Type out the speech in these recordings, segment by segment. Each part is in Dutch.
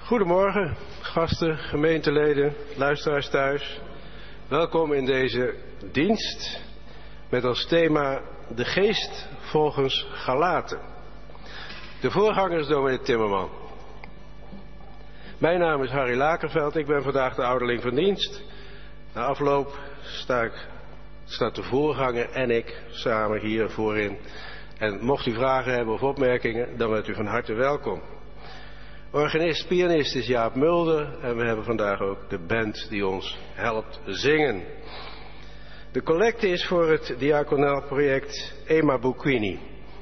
Goedemorgen, gasten, gemeenteleden, luisteraars thuis. Welkom in deze dienst met als thema de geest volgens Galaten. De voorganger is dominee Timmerman. Mijn naam is Harry Lakerveld, ik ben vandaag de ouderling van dienst. Na afloop staat de voorganger en ik samen hier voorin. En mocht u vragen hebben of opmerkingen, dan bent u van harte welkom. Organist, pianist is Jaap Mulder en we hebben vandaag ook de band die ons helpt zingen. De collecte is voor het diaconaal project Ema Bukwini.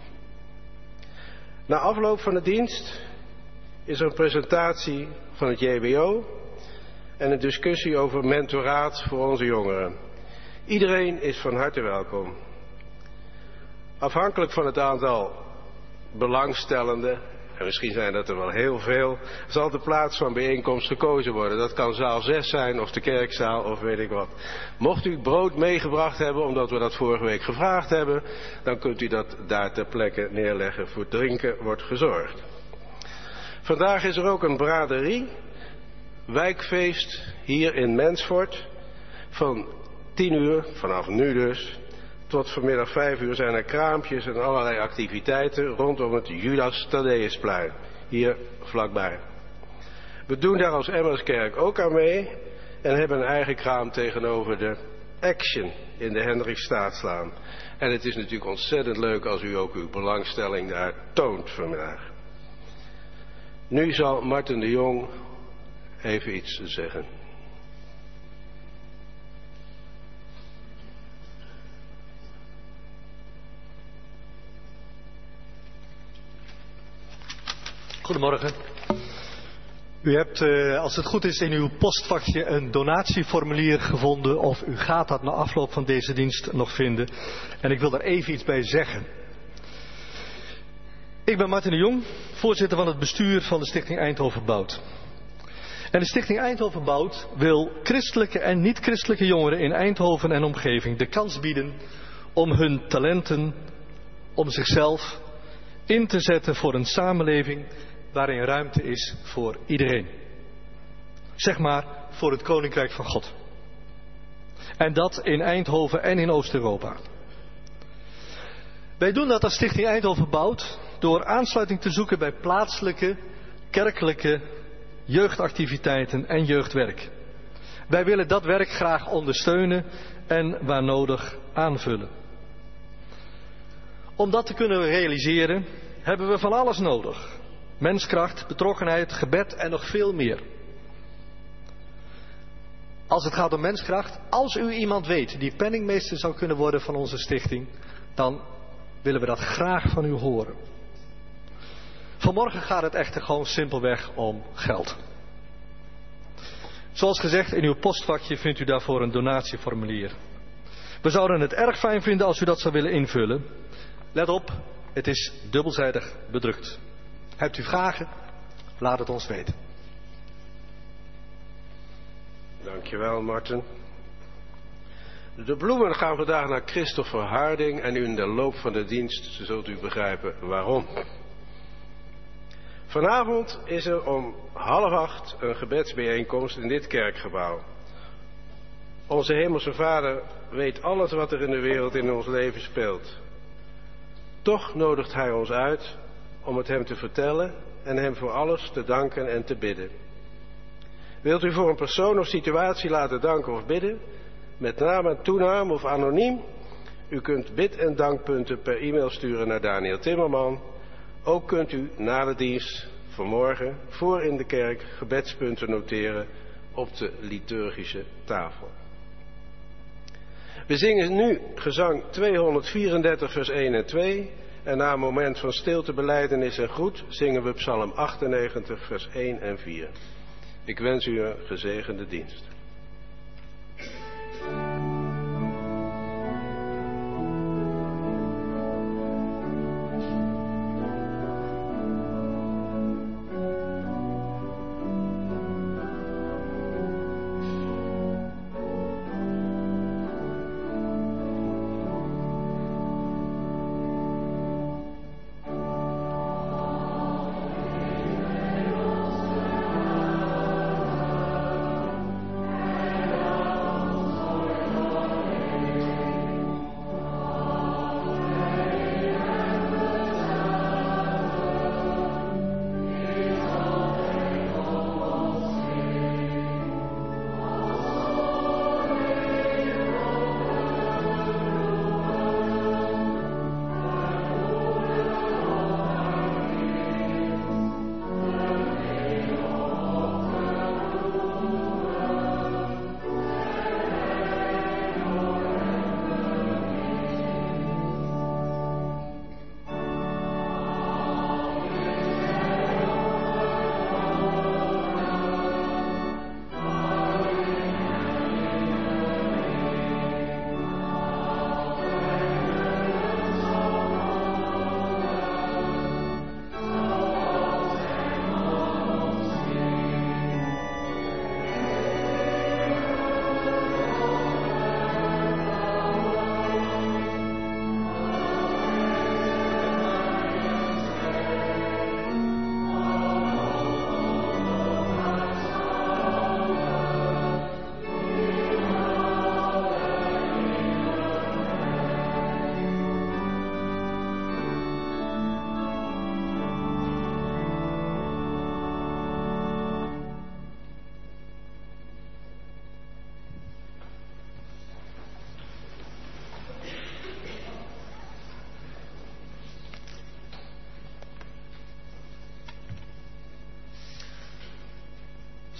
Na afloop van de dienst is er een presentatie van het JBO en een discussie over mentoraat voor onze jongeren. Iedereen is van harte welkom. Afhankelijk van het aantal belangstellenden, en misschien zijn dat er wel heel veel, zal de plaats van bijeenkomst gekozen worden. Dat kan zaal 6 zijn of de kerkzaal of weet ik wat. Mocht u brood meegebracht hebben, omdat we dat vorige week gevraagd hebben, dan kunt u dat daar ter plekke neerleggen. Voor drinken wordt gezorgd. Vandaag is er ook een braderie, wijkfeest hier in Mensfort. Van 10 uur, vanaf nu dus, tot vanmiddag 5 uur zijn er kraampjes en allerlei activiteiten rondom het Judas Thaddeüsplein, hier vlakbij. We doen daar als Emmerskerk ook aan mee en hebben een eigen kraam tegenover de Action in de Hendrikstaatslaan. En het is natuurlijk ontzettend leuk als u ook uw belangstelling daar toont vanmiddag. Nu zal Marten de Jong even iets zeggen. Goedemorgen. U hebt, als het goed is, in uw postvakje een donatieformulier gevonden, of u gaat dat na afloop van deze dienst nog vinden. En ik wil daar even iets bij zeggen. Ik ben Marten de Jong, voorzitter van het bestuur van de Stichting Eindhoven Bouwt. En de Stichting Eindhoven Bouwt wil christelijke en niet-christelijke jongeren in Eindhoven en omgeving de kans bieden om hun talenten, om zichzelf in te zetten voor een samenleving waarin ruimte is voor iedereen. Zeg maar voor het Koninkrijk van God. En dat in Eindhoven en in Oost-Europa. Wij doen dat als Stichting Eindhoven Bouwt door aansluiting te zoeken bij plaatselijke, kerkelijke jeugdactiviteiten en jeugdwerk. Wij willen dat werk graag ondersteunen en waar nodig aanvullen. Om dat te kunnen realiseren hebben we van alles nodig. Menskracht, betrokkenheid, gebed en nog veel meer. Als het gaat om menskracht, als u iemand weet die penningmeester zou kunnen worden van onze stichting, dan willen we dat graag van u horen. Vanmorgen gaat het echter gewoon simpelweg om geld. Zoals gezegd, in uw postvakje vindt u daarvoor een donatieformulier. We zouden het erg fijn vinden als u dat zou willen invullen. Let op, het is dubbelzijdig bedrukt. Hebt u vragen? Laat het ons weten. Dankjewel, Marten. De bloemen gaan vandaag naar Christopher Harding en in de loop van de dienst zult u begrijpen waarom. Vanavond is er om 7:30 een gebedsbijeenkomst in dit kerkgebouw. Onze Hemelse Vader weet alles wat er in de wereld in ons leven speelt. Toch nodigt Hij ons uit om het Hem te vertellen en Hem voor alles te danken en te bidden. Wilt u voor een persoon of situatie laten danken of bidden, met naam en toenaam of anoniem? U kunt bid- en dankpunten per e-mail sturen naar Daniel Timmerman. Ook kunt u na de dienst vanmorgen voor in de kerk gebedspunten noteren op de liturgische tafel. We zingen nu gezang 234 vers 1 en 2 en na een moment van stilte, belijdenis en groet zingen we psalm 98 vers 1 en 4. Ik wens u een gezegende dienst.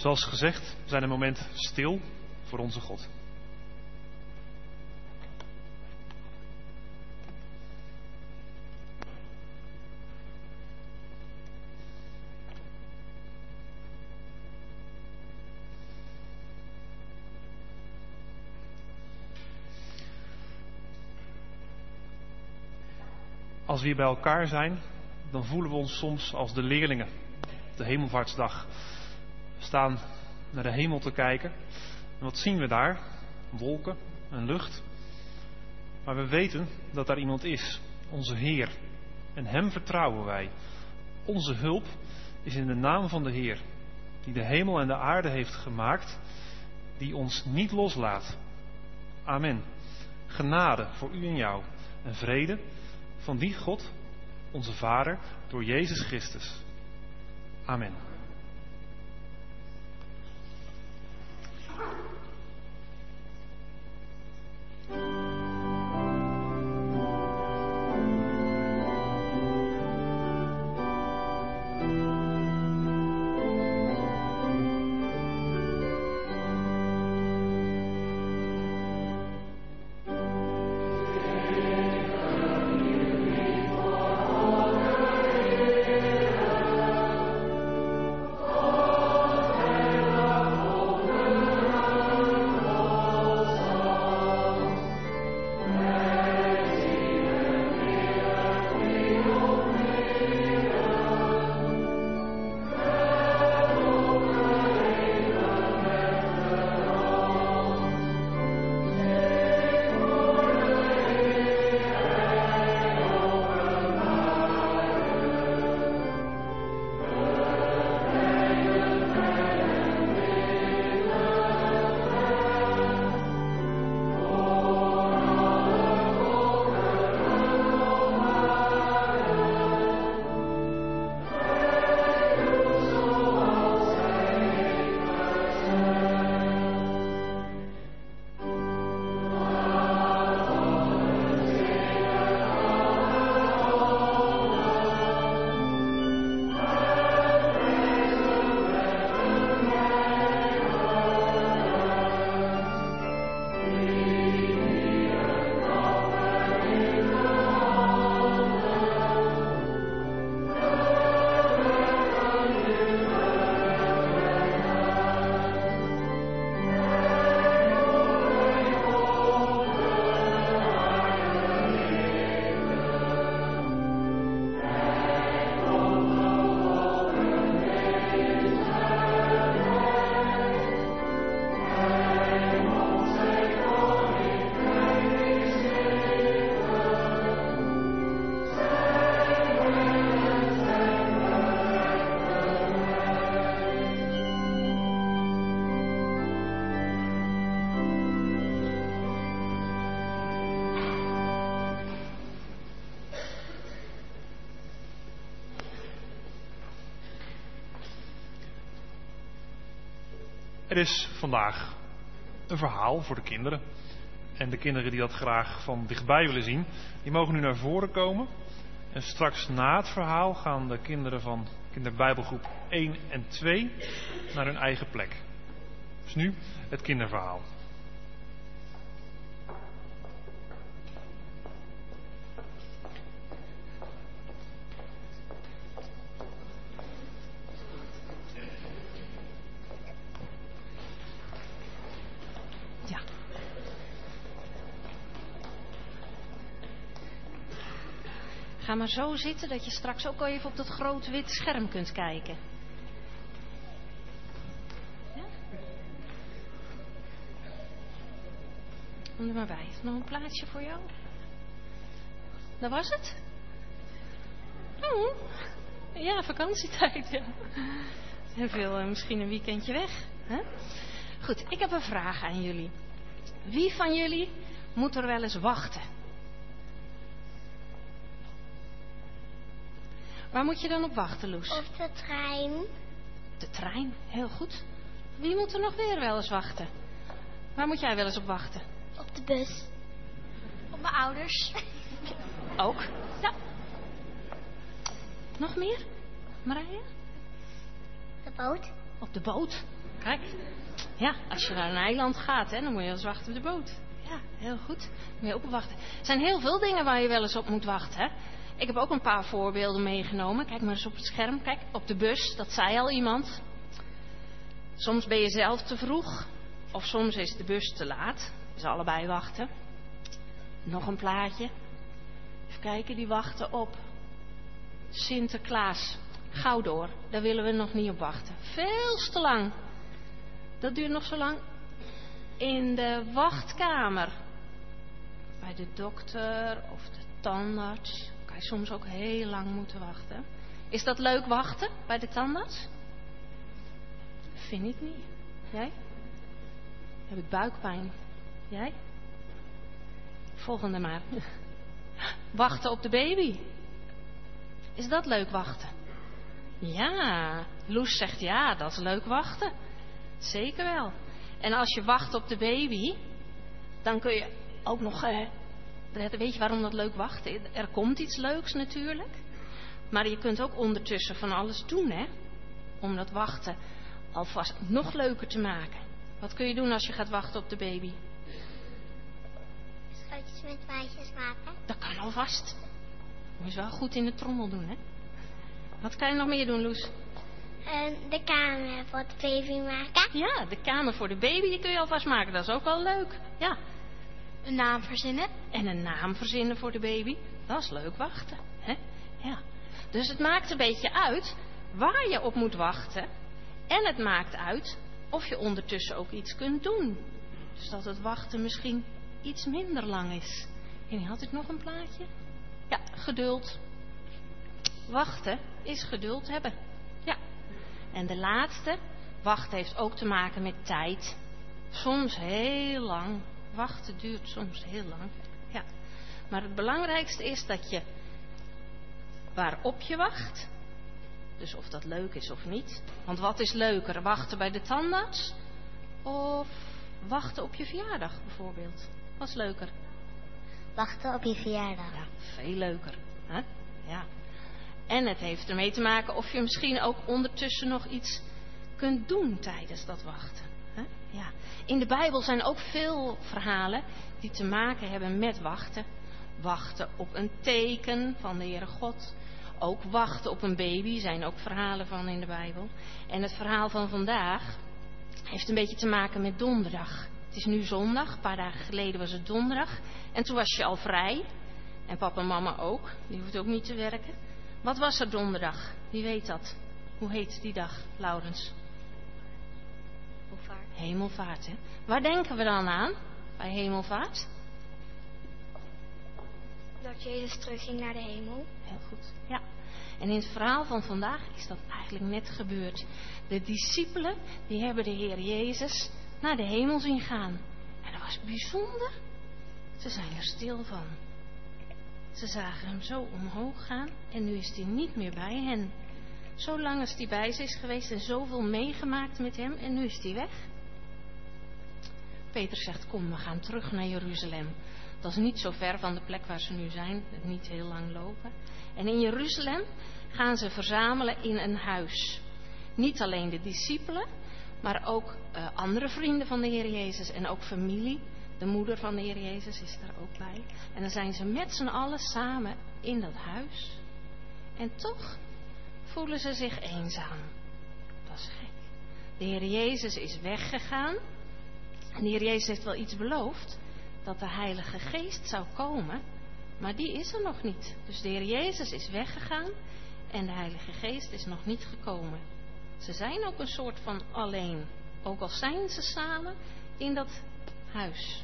Zoals gezegd, we zijn een moment stil voor onze God. Als we hier bij elkaar zijn, dan voelen we ons soms als de leerlingen op de hemelvaartsdag. We staan naar de hemel te kijken. En wat zien we daar? Wolken en lucht. Maar we weten dat daar iemand is, onze Heer. En Hem vertrouwen wij. Onze hulp is in de naam van de Heer, die de hemel en de aarde heeft gemaakt, die ons niet loslaat. Amen. Genade voor u en jou en vrede van die God, onze Vader, door Jezus Christus. Amen. Er is vandaag een verhaal voor de kinderen. En de kinderen die dat graag van dichtbij willen zien, die mogen nu naar voren komen. En straks na het verhaal gaan de kinderen van kinderbijbelgroep 1 en 2 naar hun eigen plek. Dus nu het kinderverhaal. Ga maar zo zitten dat je straks ook al even op dat groot wit scherm kunt kijken. Ja? Kom er maar bij. Is er nog een plaatsje voor jou? Dat was het? Oh, ja, vakantietijd. Ja. En veel misschien een weekendje weg. Hè? Goed, ik heb een vraag aan jullie. Wie van jullie moet er wel eens wachten? Waar moet je dan op wachten, Loes? Op de trein. De trein, heel goed. Wie moet er nog weer wel eens wachten? Waar moet jij wel eens op wachten? Op de bus. Op mijn ouders. Ook? Ja. Nog meer? Marije? De boot. Op de boot? kijk. Ja, als je naar een eiland gaat, hè, dan moet je wel eens wachten op de boot. Ja, heel goed. Moet je ook op wachten. Er zijn heel veel dingen waar je wel eens op moet wachten, hè. Ik heb ook een paar voorbeelden meegenomen. Kijk maar eens op het scherm. Kijk, op de bus, dat zei al iemand. Soms ben je zelf te vroeg. Of soms is de bus te laat. Dus allebei wachten. Nog een plaatje. Even kijken, die wachten op Sinterklaas. Gauw door, daar willen we nog niet op wachten. Veel te lang. Dat duurt nog zo lang. In de wachtkamer. Bij de dokter of de tandarts. Kan je soms ook heel lang moeten wachten. Is dat leuk wachten bij de tandarts? Vind ik niet. Jij? Heb ik buikpijn. Jij? Volgende maar. Wachten op de baby. Is dat leuk wachten? Ja, Loes zegt ja, dat is leuk wachten. Zeker wel. En als je wacht op de baby, dan kun je ook nog... weet je waarom dat leuk wachten? Er komt iets leuks natuurlijk. Maar je kunt ook ondertussen van alles doen, hè? Om dat wachten alvast nog leuker te maken. Wat kun je doen als je gaat wachten op de baby? Schootjes met wijsjes maken. Dat kan alvast. Moet je wel goed in de trommel doen, hè? Wat kan je nog meer doen, Loes? De kamer voor de baby maken. Ja, de kamer voor de baby, die kun je alvast maken. Dat is ook wel leuk. Ja. Een naam verzinnen. En een naam verzinnen voor de baby. Dat is leuk wachten, hè? Ja. Dus het maakt een beetje uit waar je op moet wachten. En het maakt uit of je ondertussen ook iets kunt doen. Dus dat het wachten misschien iets minder lang is. En had ik nog een plaatje? Ja, geduld. Wachten is geduld hebben. Ja. En de laatste, wachten heeft ook te maken met tijd. Soms heel lang. Wachten duurt soms heel lang. Ja. Maar het belangrijkste is dat je waarop je wacht. Dus of dat leuk is of niet. Want wat is leuker? Wachten bij de tandarts? Of wachten op je verjaardag bijvoorbeeld? Wat is leuker? Wachten op je verjaardag. Ja, veel leuker. Hè? Ja. En het heeft ermee te maken of je misschien ook ondertussen nog iets kunt doen tijdens dat wachten. Hè? Ja. In de Bijbel zijn ook veel verhalen die te maken hebben met wachten. Wachten op een teken van de Heere God. Ook wachten op een baby zijn ook verhalen van in de Bijbel. En het verhaal van vandaag heeft een beetje te maken met donderdag. Het is nu zondag, een paar dagen geleden was het donderdag. En toen was je al vrij. En papa en mama ook, die hoeft ook niet te werken. Wat was er donderdag? Wie weet dat? Hoe heet die dag, Laurens? Hemelvaart. Hemelvaart, hè? Waar denken we dan aan bij hemelvaart? Dat Jezus terugging naar de hemel. Heel goed, ja. En in het verhaal van vandaag is dat eigenlijk net gebeurd. De discipelen, die hebben de Heer Jezus naar de hemel zien gaan. En dat was bijzonder. Ze zijn er stil van. Ze zagen hem zo omhoog gaan en nu is hij niet meer bij hen. Zo lang als hij bij ze is geweest en zoveel meegemaakt met hem en nu is hij weg. Petrus zegt, kom, we gaan terug naar Jeruzalem. Dat is niet zo ver van de plek waar ze nu zijn, niet heel lang lopen. En in Jeruzalem gaan ze verzamelen in een huis. Niet alleen de discipelen, maar ook andere vrienden van de Heer Jezus en ook familie. De moeder van de Heer Jezus is er ook bij. En dan zijn ze met z'n allen samen in dat huis. En toch voelen ze zich eenzaam. Dat is gek. De Heer Jezus is weggegaan. En de Heer Jezus heeft wel iets beloofd. Dat de Heilige Geest zou komen. Maar die is er nog niet. Dus de Heer Jezus is weggegaan. En de Heilige Geest is nog niet gekomen. Ze zijn ook een soort van alleen. Ook al zijn ze samen in dat huis.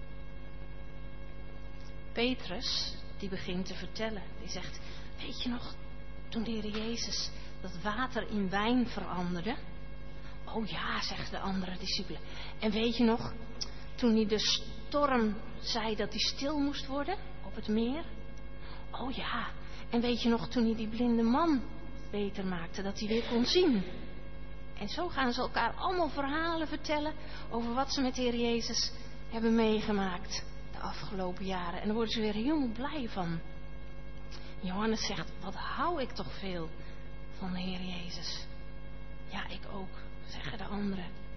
Petrus, die begint te vertellen. Die zegt, weet je nog, toen de Heer Jezus dat water in wijn veranderde? Oh ja, zegt de andere discipelen. En weet je nog, toen hij de storm zei dat hij stil moest worden op het meer? Oh ja, en weet je nog, toen hij die blinde man beter maakte, dat hij weer kon zien? En zo gaan ze elkaar allemaal verhalen vertellen over wat ze met de Heer Jezus hebben meegemaakt de afgelopen jaren. En daar worden ze weer helemaal blij van. Johannes zegt, wat hou ik toch veel van de Heer Jezus. Ja, ik ook, zeggen de anderen.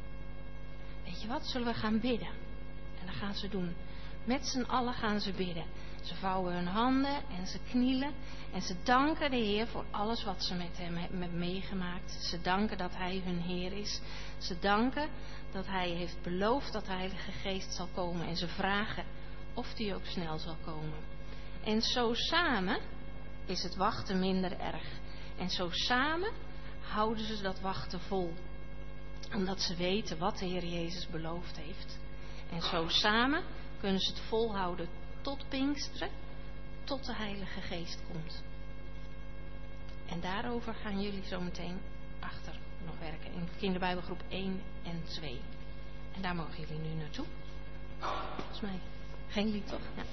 wat, zullen we gaan bidden? En dat gaan ze doen. Met z'n allen gaan ze bidden. Ze vouwen hun handen en ze knielen. En ze danken de Heer voor alles wat ze met hem hebben meegemaakt. Ze danken dat Hij hun Heer is. Ze danken dat Hij heeft beloofd dat de Heilige Geest zal komen. En ze vragen of die ook snel zal komen. En zo samen is het wachten minder erg. En zo samen houden ze dat wachten vol. Omdat ze weten wat de Heer Jezus beloofd heeft. En zo samen kunnen ze het volhouden tot Pinksteren, tot de Heilige Geest komt. En daarover gaan jullie zo meteen achter nog werken. In kinderbijbelgroep 1 en 2. En daar mogen jullie nu naartoe. Volgens mij geen lied, toch? Ja.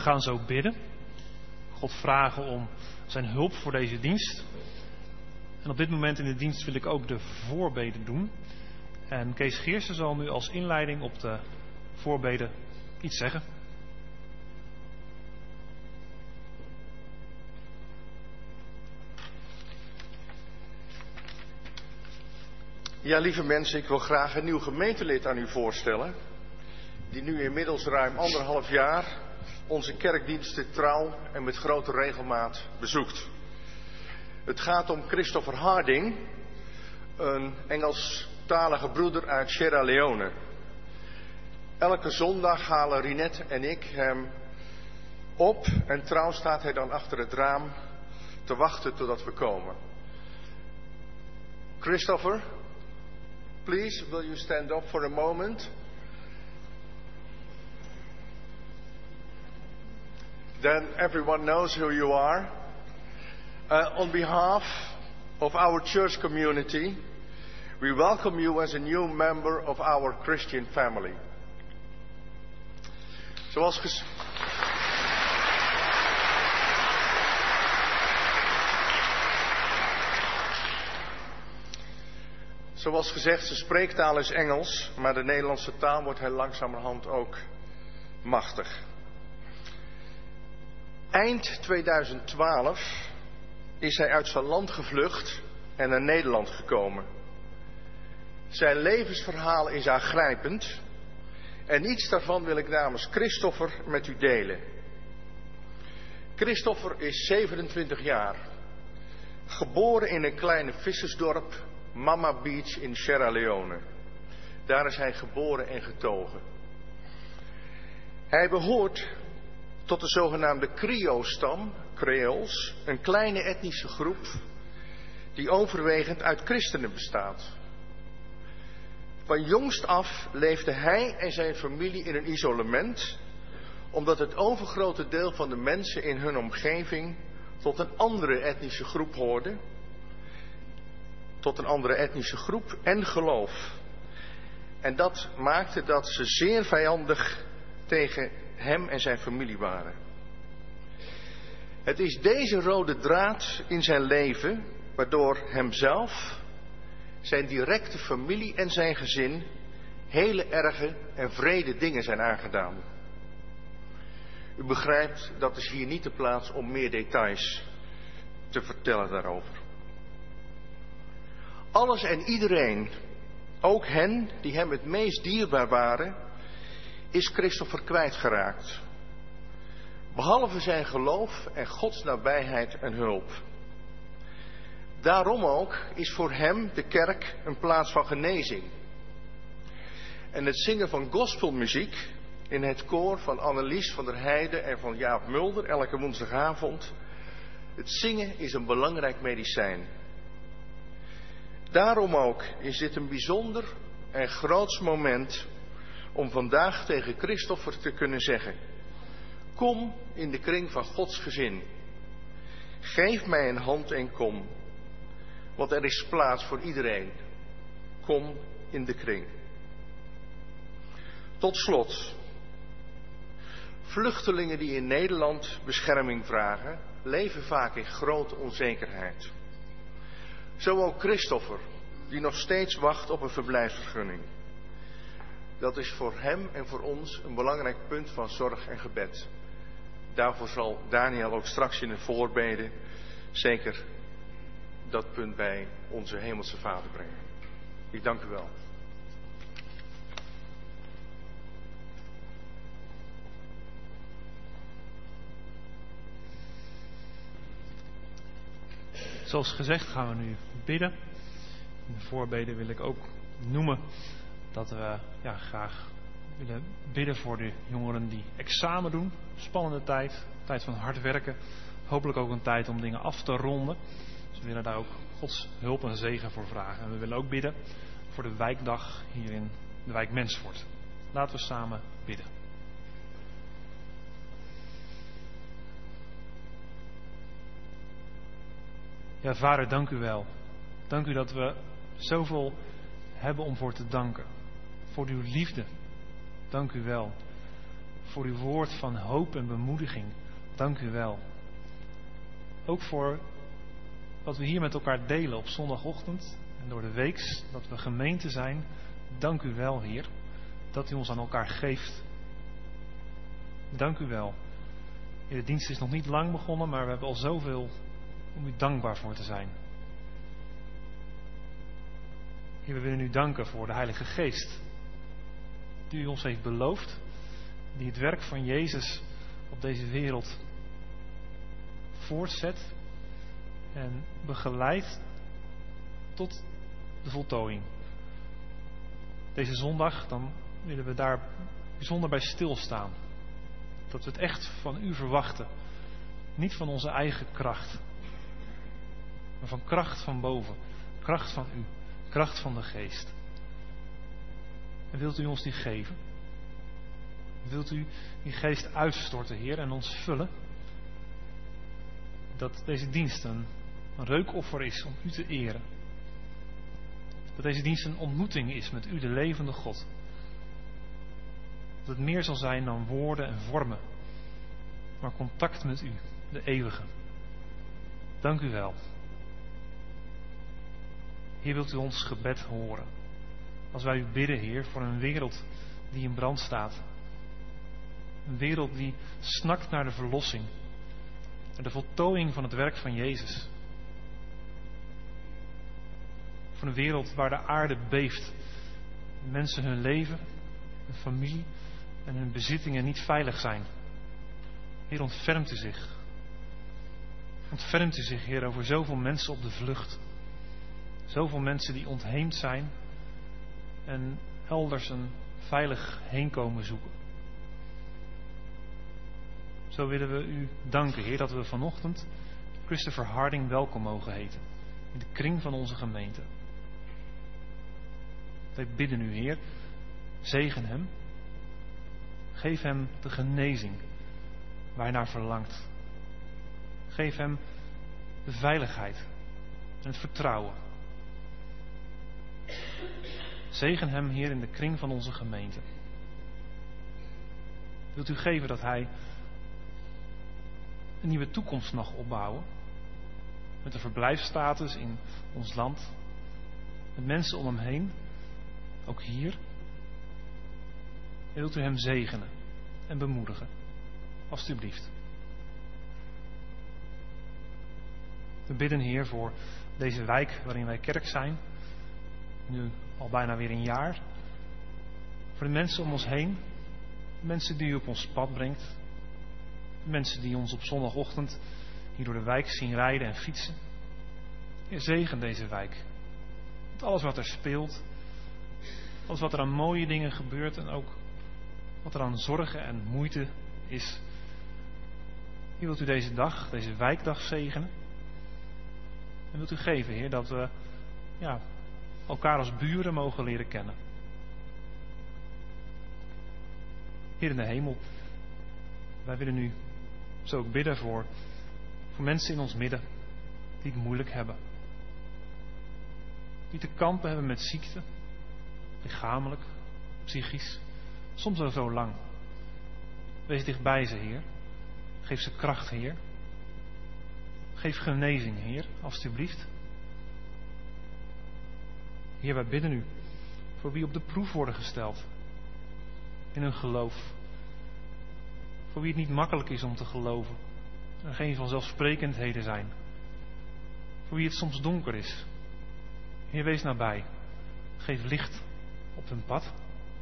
gaan zo bidden. God vragen om zijn hulp voor deze dienst. En op dit moment in de dienst wil ik ook de voorbeden doen. En Kees Geersen zal nu als inleiding op de voorbeden iets zeggen. Ja, lieve mensen, ik wil graag een nieuw gemeentelid aan u voorstellen. Die nu inmiddels ruim 1,5 jaar onze kerkdiensten trouw en met grote regelmaat bezoekt. Het gaat om Christopher Harding, een Engelstalige broeder uit Sierra Leone. Elke zondag halen Rinette en ik hem op en trouw staat hij dan achter het raam te wachten totdat we komen. Christopher, please, will you stand up for a moment? Then everyone knows who you are. On behalf of our church community, we welcome you as a new member of our Christian family. Zoals gezegd, zijn spreektaal is Engels, maar de Nederlandse taal wordt hij langzamerhand ook machtig. Eind 2012 is hij uit zijn land gevlucht en naar Nederland gekomen. Zijn levensverhaal is aangrijpend en iets daarvan wil ik namens Christopher met u delen. Christopher is 27 jaar, geboren in een kleine vissersdorp, Mama Beach in Sierra Leone. Daar is hij geboren en getogen. Hij behoort tot de zogenaamde Crio-stam, Creoles, een kleine etnische groep die overwegend uit christenen bestaat. Van jongst af leefde hij en zijn familie in een isolement, omdat het overgrote deel van de mensen in hun omgeving tot een andere etnische groep hoorde, tot een andere etnische groep en geloof. En dat maakte dat ze zeer vijandig tegen hem en zijn familie waren. Het is deze rode draad in zijn leven waardoor hemzelf, zijn directe familie en zijn gezin hele erge en wrede dingen zijn aangedaan. U begrijpt, dat is hier niet de plaats om meer details te vertellen daarover. Alles en iedereen, ook hen die hem het meest dierbaar waren, is Christopher kwijtgeraakt. Behalve zijn geloof en Gods nabijheid en hulp. Daarom ook is voor hem de kerk een plaats van genezing. En het zingen van gospelmuziek in het koor van Annelies van der Heijden en van Jaap Mulder elke woensdagavond. Het zingen is een belangrijk medicijn. Daarom ook is dit een bijzonder en groots moment om vandaag tegen Christopher te kunnen zeggen: kom in de kring van Gods gezin. Geef mij een hand en kom. Want er is plaats voor iedereen. Kom in de kring. Tot slot. Vluchtelingen die in Nederland bescherming vragen, leven vaak in grote onzekerheid. Zo ook Christopher, die nog steeds wacht op een verblijfsvergunning. Dat is voor hem en voor ons een belangrijk punt van zorg en gebed. Daarvoor zal Daniel ook straks in de voorbeden zeker dat punt bij onze Hemelse Vader brengen. Ik dank u wel. Zoals gezegd gaan we nu bidden. In de voorbeden wil ik ook noemen dat we graag willen bidden voor de jongeren die examen doen. Spannende tijd, tijd van hard werken. Hopelijk ook een tijd om dingen af te ronden. Dus we willen daar ook Gods hulp en zegen voor vragen. En we willen ook bidden voor de wijkdag hier in de wijk Mensvoort. Laten we samen bidden. Ja, Vader, dank u wel. Dank u dat we zoveel hebben om voor te danken. Voor uw liefde. Dank u wel. voor uw woord van hoop en bemoediging. Dank u wel. Ook voor wat we hier met elkaar delen op zondagochtend en door de week, dat we gemeente zijn. Dank u wel, Heer, dat u ons aan elkaar geeft. Dank u wel. De dienst is nog niet lang begonnen, maar we hebben al zoveel om u dankbaar voor te zijn. Heer, we willen u danken voor de Heilige Geest, die u ons heeft beloofd, die het werk van Jezus op deze wereld voortzet en begeleidt tot de voltooiing. Deze zondag, dan willen we daar bijzonder bij stilstaan. Dat we het echt van u verwachten. Niet van onze eigen kracht. Maar van kracht van boven. Kracht van u. Kracht van de Geest. En wilt u ons die geven? Wilt u die Geest uitstorten, Heer, en ons vullen? Dat deze dienst een reukoffer is om u te eren. Dat deze dienst een ontmoeting is met u, de levende God. Dat het meer zal zijn dan woorden en vormen, maar contact met u, de eeuwige. Dank u wel. Heer, wilt u ons gebed horen? Als wij u bidden, Heer, voor een wereld die in brand staat. Een wereld die snakt naar de verlossing. Naar de voltooiing van het werk van Jezus. Voor een wereld waar de aarde beeft. Mensen hun leven, hun familie en hun bezittingen niet veilig zijn. Heer, ontfermt u zich. Ontfermt u zich, Heer, over zoveel mensen op de vlucht. Zoveel mensen die ontheemd zijn en elders een veilig heenkomen zoeken. Zo willen we u danken, Heer, dat we vanochtend Christopher Harding welkom mogen heten. In de kring van onze gemeente. Wij bidden u, Heer, zegen hem. Geef hem de genezing waar hij naar verlangt. Geef hem de veiligheid en het vertrouwen. Zegen hem, Heer, in de kring van onze gemeente. Wilt u geven dat hij een nieuwe toekomst mag opbouwen. Met een verblijfsstatus in ons land. Met mensen om hem heen. Ook hier. En wilt u hem zegenen en bemoedigen. Alsjeblieft. We bidden, Heer, voor deze wijk waarin wij kerk zijn. Nu al bijna weer een jaar. Voor de mensen om ons heen. De mensen die u op ons pad brengt. De mensen die ons op zondagochtend hier door de wijk zien rijden en fietsen. Heer, zegen deze wijk. Met alles wat er speelt. Alles wat er aan mooie dingen gebeurt. En ook wat er aan zorgen en moeite is. Hier wilt u deze dag, deze wijkdag zegenen. En wilt u geven, Heer, dat we elkaar als buren mogen leren kennen. Heer in de hemel, wij willen u zo ook bidden voor mensen in ons midden die het moeilijk hebben. Die te kampen hebben met ziekte, lichamelijk, psychisch, soms al zo lang. Wees dichtbij ze, Heer. Geef ze kracht, Heer. Geef genezing, Heer, alstublieft. Heer, wij bidden u voor wie op de proef worden gesteld in hun geloof. Voor wie het niet makkelijk is om te geloven. Er geen vanzelfsprekendheden zijn. Voor wie het soms donker is. Heer, wees nabij. Geef licht op hun pad.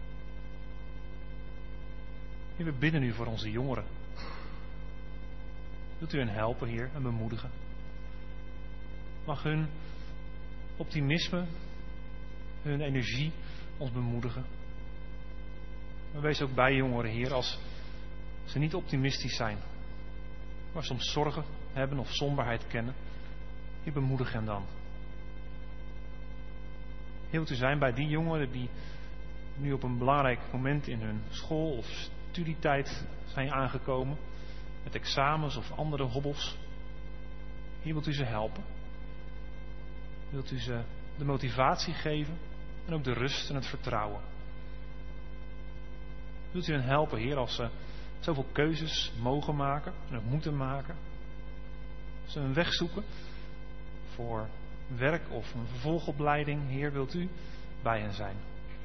Heer, we bidden u voor onze jongeren. Wilt u hen helpen, Heer, en bemoedigen. Mag hun optimisme, hun energie ons bemoedigen. Maar wees ook bij jongeren, Heer, als ze niet optimistisch zijn. Maar soms zorgen hebben of somberheid kennen. Heer, bemoedig hen dan. Heer, wilt u zijn bij die jongeren die nu op een belangrijk moment in hun school- of studietijd zijn aangekomen. Met examens of andere hobbels. Heer, wilt u ze helpen. Wilt u ze de motivatie geven en ook de rust en het vertrouwen. Wilt u hen helpen, Heer, als ze zoveel keuzes mogen maken en ook moeten maken. Als we een weg zoeken voor werk of een vervolgopleiding, Heer, wilt u bij hen zijn.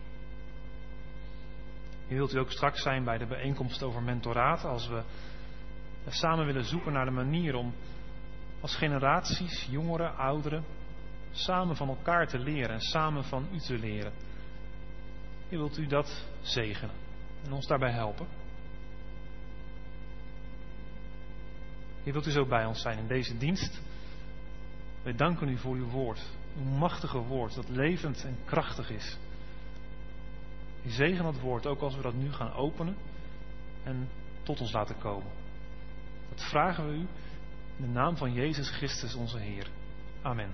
Heer, wilt u ook straks zijn bij de bijeenkomst over mentoraat, als we samen willen zoeken naar de manier om als generaties, jongeren, ouderen, samen van elkaar te leren en samen van u te leren. Heer, wilt u dat zegenen en ons daarbij helpen? Heer, wilt u zo bij ons zijn in deze dienst? Wij danken u voor uw woord, uw machtige woord, dat levend en krachtig is. U zegen dat woord, ook als we dat nu gaan openen en tot ons laten komen. Dat vragen we u in de naam van Jezus Christus onze Heer. Amen.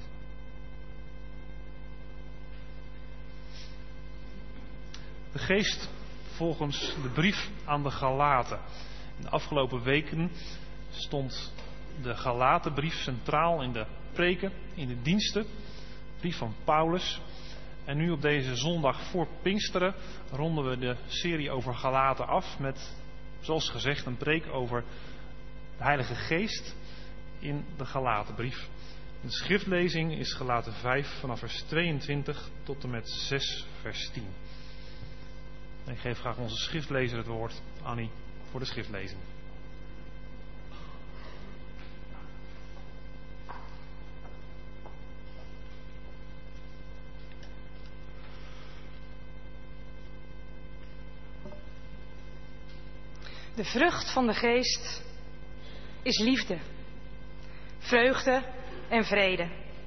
De geest volgens de brief aan de Galaten. In de afgelopen weken stond de Galatenbrief centraal in de preken, in de diensten. Brief van Paulus. En nu op deze zondag voor Pinksteren ronden we de serie over Galaten af met, zoals gezegd, een preek over de Heilige Geest in de Galatenbrief. De schriftlezing is Galaten 5 vanaf vers 22 tot en met 6 vers 10. En ik geef graag onze schriftlezer het woord, Annie, voor de schriftlezing. De vrucht van de geest is liefde, vreugde en vrede,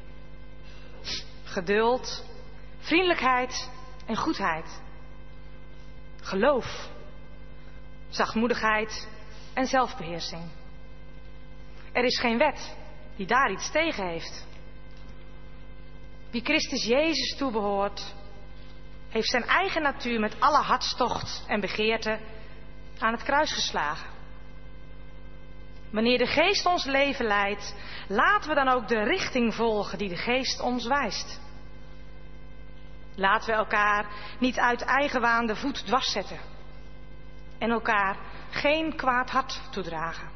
geduld, vriendelijkheid en goedheid, geloof, zachtmoedigheid en zelfbeheersing. Er is geen wet die daar iets tegen heeft. Wie Christus Jezus toebehoort, heeft zijn eigen natuur met alle hartstocht en begeerte aan het kruis geslagen. Wanneer de Geest ons leven leidt, laten we dan ook de richting volgen die de Geest ons wijst. Laten we elkaar niet uit eigenwaan de voet dwars zetten en elkaar geen kwaad hart toedragen.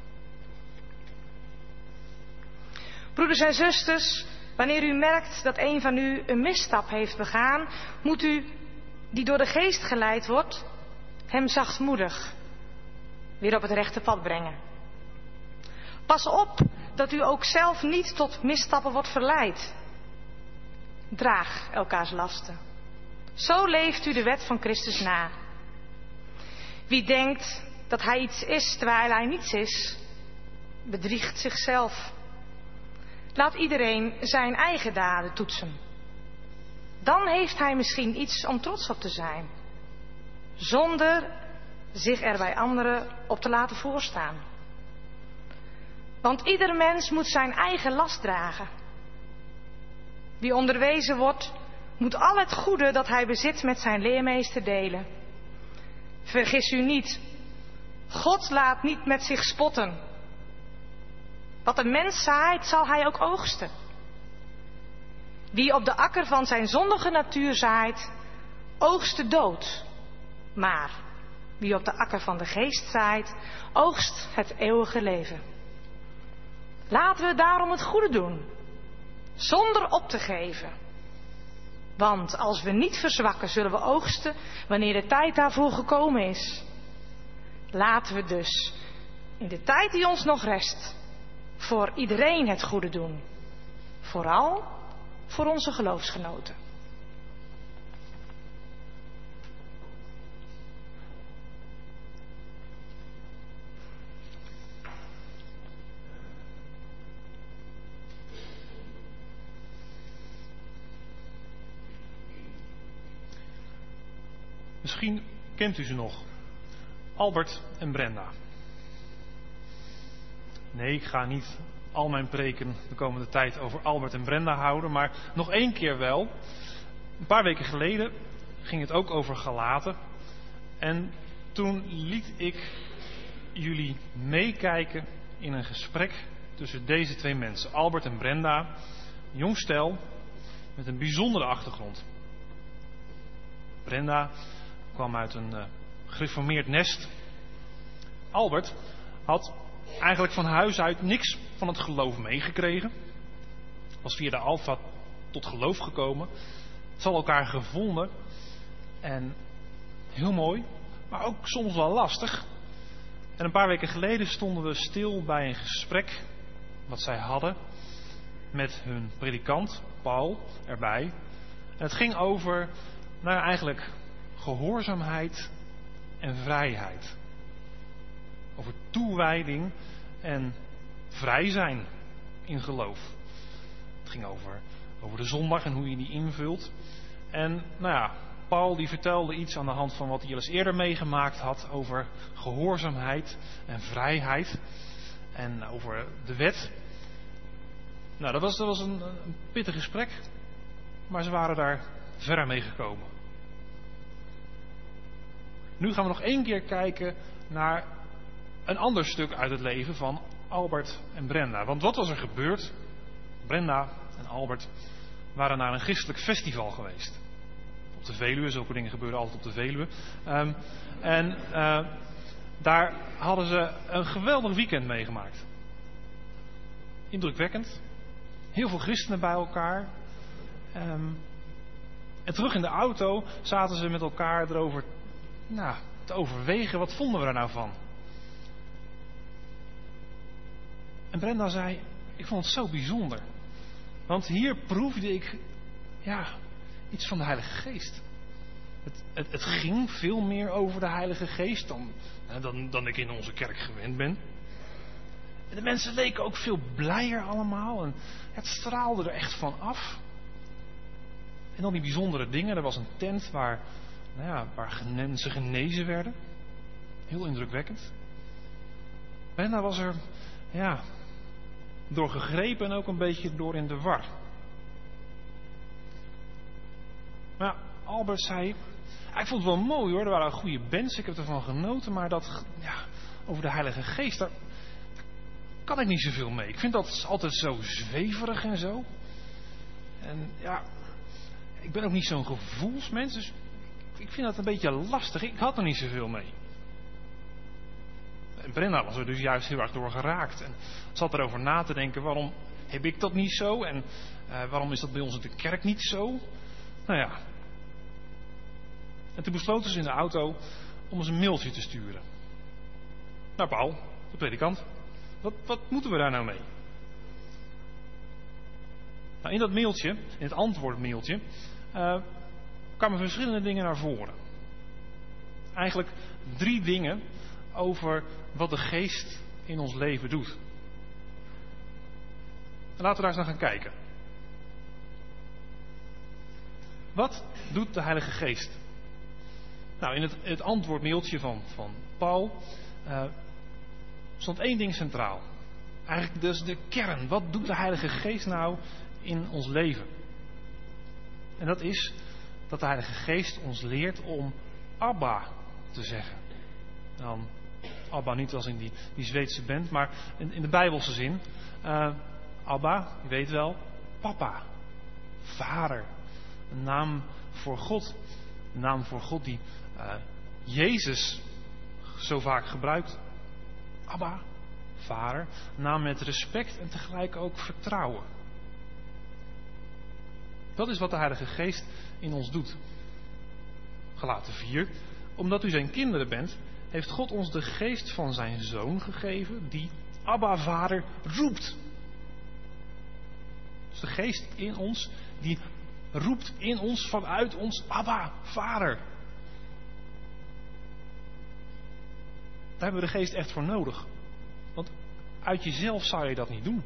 Broeders en zusters, wanneer u merkt dat een van u een misstap heeft begaan, moet u, die door de Geest geleid wordt, hem zachtmoedig weer op het rechte pad brengen. Pas op dat u ook zelf niet tot misstappen wordt verleid. Draag elkaars lasten. Zo leeft u de wet van Christus na. Wie denkt dat hij iets is terwijl hij niets is, bedriegt zichzelf. Laat iedereen zijn eigen daden toetsen. Dan heeft hij misschien iets om trots op te zijn, zonder zich er bij anderen op te laten voorstaan. Want ieder mens moet zijn eigen last dragen. Wie onderwezen wordt, moet al het goede dat hij bezit met zijn leermeester delen. Vergis u niet, God laat niet met zich spotten. Wat een mens zaait, zal hij ook oogsten. Wie op de akker van zijn zondige natuur zaait, oogst de dood. Maar wie op de akker van de geest zaait, oogst het eeuwige leven. Laten we daarom het goede doen, zonder op te geven. Want als we niet verzwakken, zullen we oogsten wanneer de tijd daarvoor gekomen is. Laten we dus, in de tijd die ons nog rest, voor iedereen het goede doen. Vooral voor onze geloofsgenoten. Misschien kent u ze nog. Albert en Brenda. Nee, ik ga niet al mijn preken de komende tijd over Albert en Brenda houden, maar nog één keer wel. Een paar weken geleden ging het ook over Galaten. En toen liet ik jullie meekijken in een gesprek tussen deze twee mensen. Albert en Brenda, een jong stel met een bijzondere achtergrond. Brenda kwam uit een gereformeerd nest. Albert had eigenlijk van huis uit niks van het geloof meegekregen. Was via de Alfa tot geloof gekomen. Ze hadden elkaar gevonden. En heel mooi, maar ook soms wel lastig. En een paar weken geleden stonden we stil bij een gesprek wat zij hadden met hun predikant, Paul, erbij. En het ging over, nou ja, eigenlijk gehoorzaamheid en vrijheid. Over toewijding en vrij zijn in geloof. Het ging over de zondag en hoe je die invult. En nou ja, Paul die vertelde iets aan de hand van wat hij al eens eerder meegemaakt had over gehoorzaamheid en vrijheid. En over de wet. Nou, dat was een pittig gesprek. Maar ze waren daar ver mee gekomen. Nu gaan we nog één keer kijken naar een ander stuk uit het leven van Albert en Brenda. Want wat was er gebeurd? Brenda en Albert waren naar een christelijk festival geweest. Op de Veluwe, zulke dingen gebeuren altijd op de Veluwe. Daar hadden ze een geweldig weekend meegemaakt. Indrukwekkend. Heel veel christenen bij elkaar. En terug in de auto zaten ze met elkaar erover te overwegen. Wat vonden we er nou van? En Brenda zei, ik vond het zo bijzonder. Want hier proefde ik iets van de Heilige Geest. Het ging veel meer over de Heilige Geest dan ik in onze kerk gewend ben. En de mensen leken ook veel blijer allemaal. En het straalde er echt van af. En dan die bijzondere dingen. Er was een tent waar mensen genezen werden. Heel indrukwekkend. Brenda was er door gegrepen en ook een beetje door in de war. Maar Albert zei, ik vond het wel mooi hoor, er waren goede bands, ik heb ervan genoten, maar over de Heilige Geest, daar kan ik niet zoveel mee. Ik vind dat altijd zo zweverig en zo. En ik ben ook niet zo'n gevoelsmens, dus ik vind dat een beetje lastig. Ik had er niet zoveel mee. En Brenda was er dus juist heel erg door geraakt. En zat erover na te denken, waarom heb ik dat niet zo? En waarom is dat bij ons in de kerk niet zo? Nou ja. En toen besloten ze in de auto om eens een mailtje te sturen. Naar Paul, de predikant. Wat moeten we daar nou mee? Nou, in dat mailtje, in het antwoordmailtje, kwamen verschillende dingen naar voren. Eigenlijk 3 dingen over wat de Geest in ons leven doet. En laten we daar eens naar gaan kijken. Wat doet de Heilige Geest? Nou, in het antwoordmailtje van Paul stond 1 ding centraal. Eigenlijk dus de kern. Wat doet de Heilige Geest nou in ons leven? En dat is dat de Heilige Geest ons leert om Abba te zeggen. Dan Abba niet als in die Zweedse band, maar in de Bijbelse zin. Abba, je weet wel, papa, vader. Een naam voor God. Een naam voor God die Jezus zo vaak gebruikt. Abba, vader. Een naam met respect en tegelijk ook vertrouwen. Dat is wat de Heilige Geest in ons doet. Galaten 4. Omdat u zijn kinderen bent, heeft God ons de geest van zijn Zoon gegeven, die Abba, Vader, roept. Dus de geest in ons, die roept in ons vanuit ons, Abba, Vader. Daar hebben we de geest echt voor nodig. Want uit jezelf zou je dat niet doen.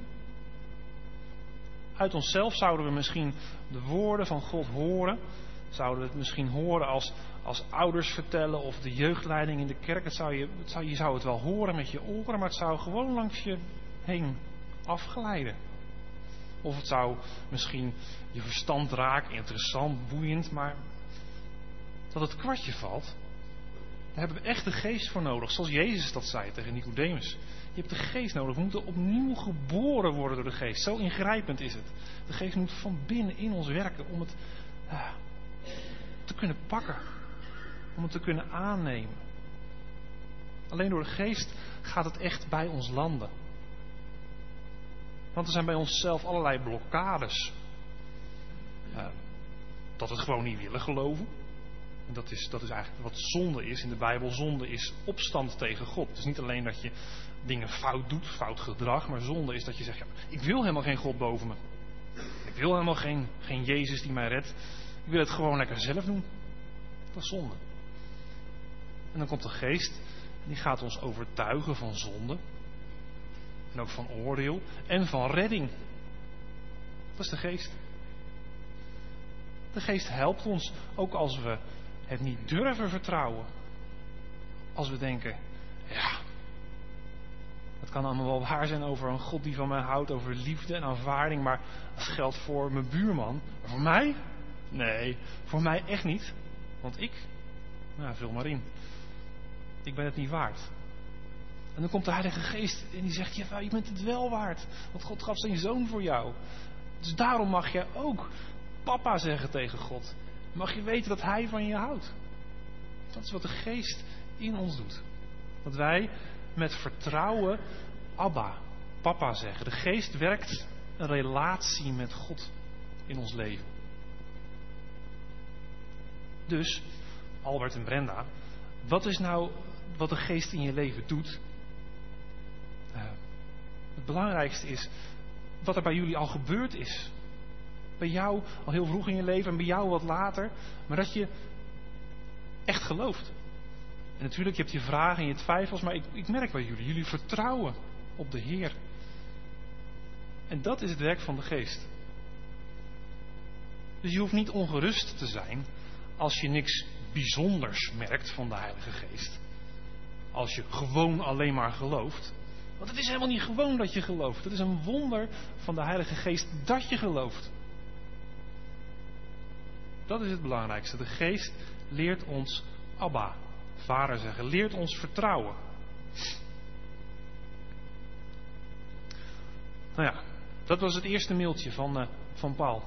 Uit onszelf zouden we misschien de woorden van God horen. Zouden we het misschien horen als ouders vertellen of de jeugdleiding in de kerk. Je zou het wel horen met je oren, maar het zou gewoon langs je heen afglijden. Of het zou misschien je verstand raken, interessant, boeiend, maar dat het kwartje valt, daar hebben we echt de geest voor nodig. Zoals Jezus dat zei tegen Nicodemus. Je hebt de geest nodig. We moeten opnieuw geboren worden door de geest. Zo ingrijpend is het. De geest moet van binnen in ons werken om het te kunnen pakken. Om het te kunnen aannemen. Alleen door de geest gaat het echt bij ons landen. Want er zijn bij onszelf allerlei blokkades. Dat we het gewoon niet willen geloven. En dat is eigenlijk wat zonde is in de Bijbel. Zonde is opstand tegen God. Het is niet alleen dat je dingen fout doet, fout gedrag. Maar zonde is dat je zegt, ja, ik wil helemaal geen God boven me. Ik wil helemaal geen Jezus die mij redt. Ik wil het gewoon lekker zelf doen. Dat is zonde. En dan komt de geest en die gaat ons overtuigen van zonde. En ook van oordeel en van redding. Dat is de geest. De geest helpt ons ook als we het niet durven vertrouwen. Als we denken, ja, het kan allemaal wel waar zijn over een God die van mij houdt, over liefde en aanvaarding, maar dat geldt voor mijn buurman. Maar voor mij? Nee, voor mij echt niet. Want vul maar in. Ik ben het niet waard. En dan komt de Heilige Geest en die zegt, ja, je bent het wel waard. Want God gaf zijn zoon voor jou. Dus daarom mag je ook papa zeggen tegen God. Mag je weten dat hij van je houdt. Dat is wat de Geest in ons doet. Dat wij met vertrouwen Abba, papa zeggen. De Geest werkt een relatie met God in ons leven. Dus, Albert en Brenda, wat is nou wat de Geest in je leven doet? Het belangrijkste is wat er bij jullie al gebeurd is. Bij jou al heel vroeg in je leven en bij jou wat later. Maar dat je echt gelooft. En natuurlijk, je hebt je vragen en je twijfels, maar ik merk bij jullie. Jullie vertrouwen op de Heer. En dat is het werk van de Geest. Dus je hoeft niet ongerust te zijn als je niks bijzonders merkt van de Heilige Geest. Als je gewoon alleen maar gelooft. Want het is helemaal niet gewoon dat je gelooft. Het is een wonder van de Heilige Geest dat je gelooft. Dat is het belangrijkste. De Geest leert ons Abba, Vader zeggen. Leert ons vertrouwen. Nou ja, dat was het eerste mailtje van Paul.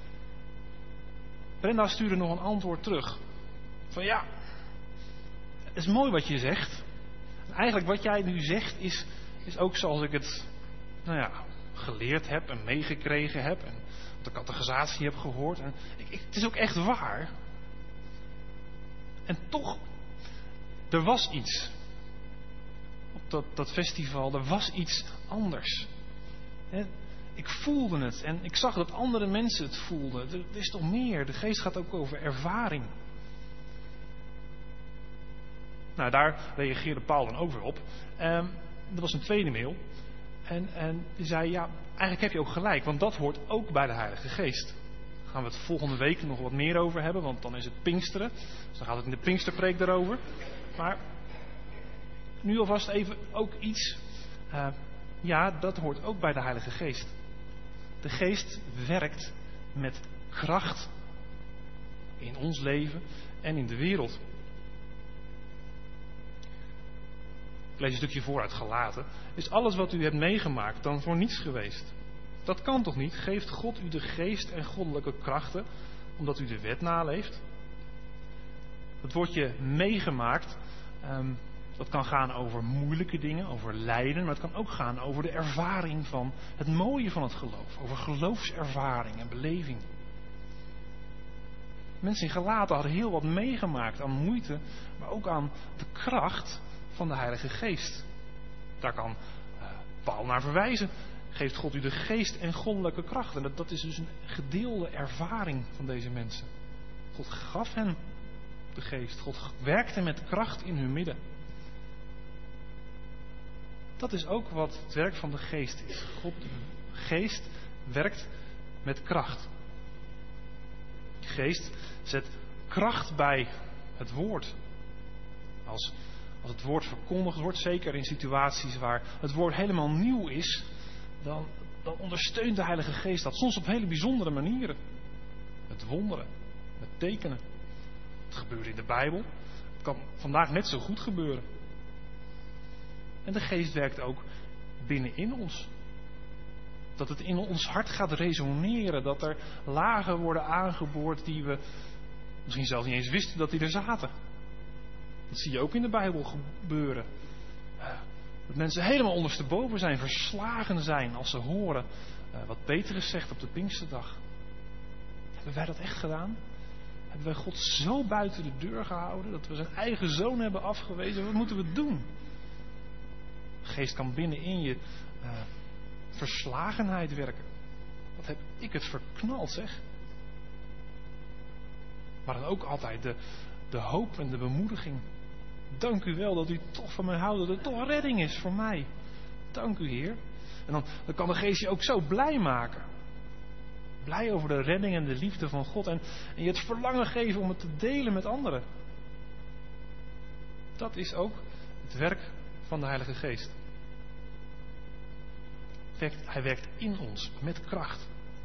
Brenda stuurde nog een antwoord terug. Van ja, het is mooi wat je zegt. Eigenlijk wat jij nu zegt is ook zoals ik het geleerd heb en meegekregen heb. En de catechisatie heb gehoord. En het is ook echt waar. En toch, er was iets. Op dat festival, er was iets anders. Ik voelde het en ik zag dat andere mensen het voelden. Er is toch meer. De Geest gaat ook over ervaring. Nou, daar reageerde Paul dan ook weer op. Dat was een tweede mail. En die zei, ja, eigenlijk heb je ook gelijk. Want dat hoort ook bij de Heilige Geest. Daar gaan we het volgende week nog wat meer over hebben. Want dan is het Pinksteren. Dus dan gaat het in de Pinksterpreek daarover. Maar nu alvast even ook iets. Ja, dat hoort ook bij de Heilige Geest. De Geest werkt met kracht in ons leven en in de wereld. Ik lees een stukje voor uit Galaten. Is alles wat u hebt meegemaakt dan voor niets geweest? Dat kan toch niet? Geeft God u de geest en goddelijke krachten, omdat u de wet naleeft? Het woordje meegemaakt, dat kan gaan over moeilijke dingen, over lijden, maar het kan ook gaan over de ervaring van het mooie van het geloof. Over geloofservaring en beleving. Mensen in Galaten hadden heel wat meegemaakt aan moeite, maar ook aan de kracht van de Heilige Geest. Daar kan Paul naar verwijzen. Geeft God u de geest en goddelijke kracht. En dat is dus een gedeelde ervaring van deze mensen. God gaf hen de geest. God werkte met kracht in hun midden. Dat is ook wat het werk van de geest is. God, de geest, werkt met kracht. De geest zet kracht bij het woord. Als het woord verkondigd wordt, zeker in situaties waar het woord helemaal nieuw is, dan ondersteunt de Heilige Geest dat soms op hele bijzondere manieren. Met wonderen, met tekenen. Het gebeurt in de Bijbel. Het kan vandaag net zo goed gebeuren. En de Geest werkt ook binnenin ons. Dat het in ons hart gaat resoneren. Dat er lagen worden aangeboord die we misschien zelfs niet eens wisten dat die er zaten. Dat zie je ook in de Bijbel gebeuren. Dat mensen helemaal ondersteboven zijn, verslagen zijn als ze horen wat Petrus zegt op de Pinksterdag. Hebben wij dat echt gedaan? Hebben wij God zo buiten de deur gehouden dat we zijn eigen zoon hebben afgewezen? Wat moeten we doen? De geest kan binnenin je verslagenheid werken. Wat heb ik het verknald, zeg. Maar dan ook altijd de hoop en de bemoediging. Dank u wel dat u toch van mij houdt, dat er toch redding is voor mij. Dank u, Heer. En dan kan de geest je ook zo blij maken. Blij over de redding en de liefde van God. En je het verlangen geven om het te delen met anderen. Dat is ook het werk van de Heilige Geest. Hij werkt in ons met kracht.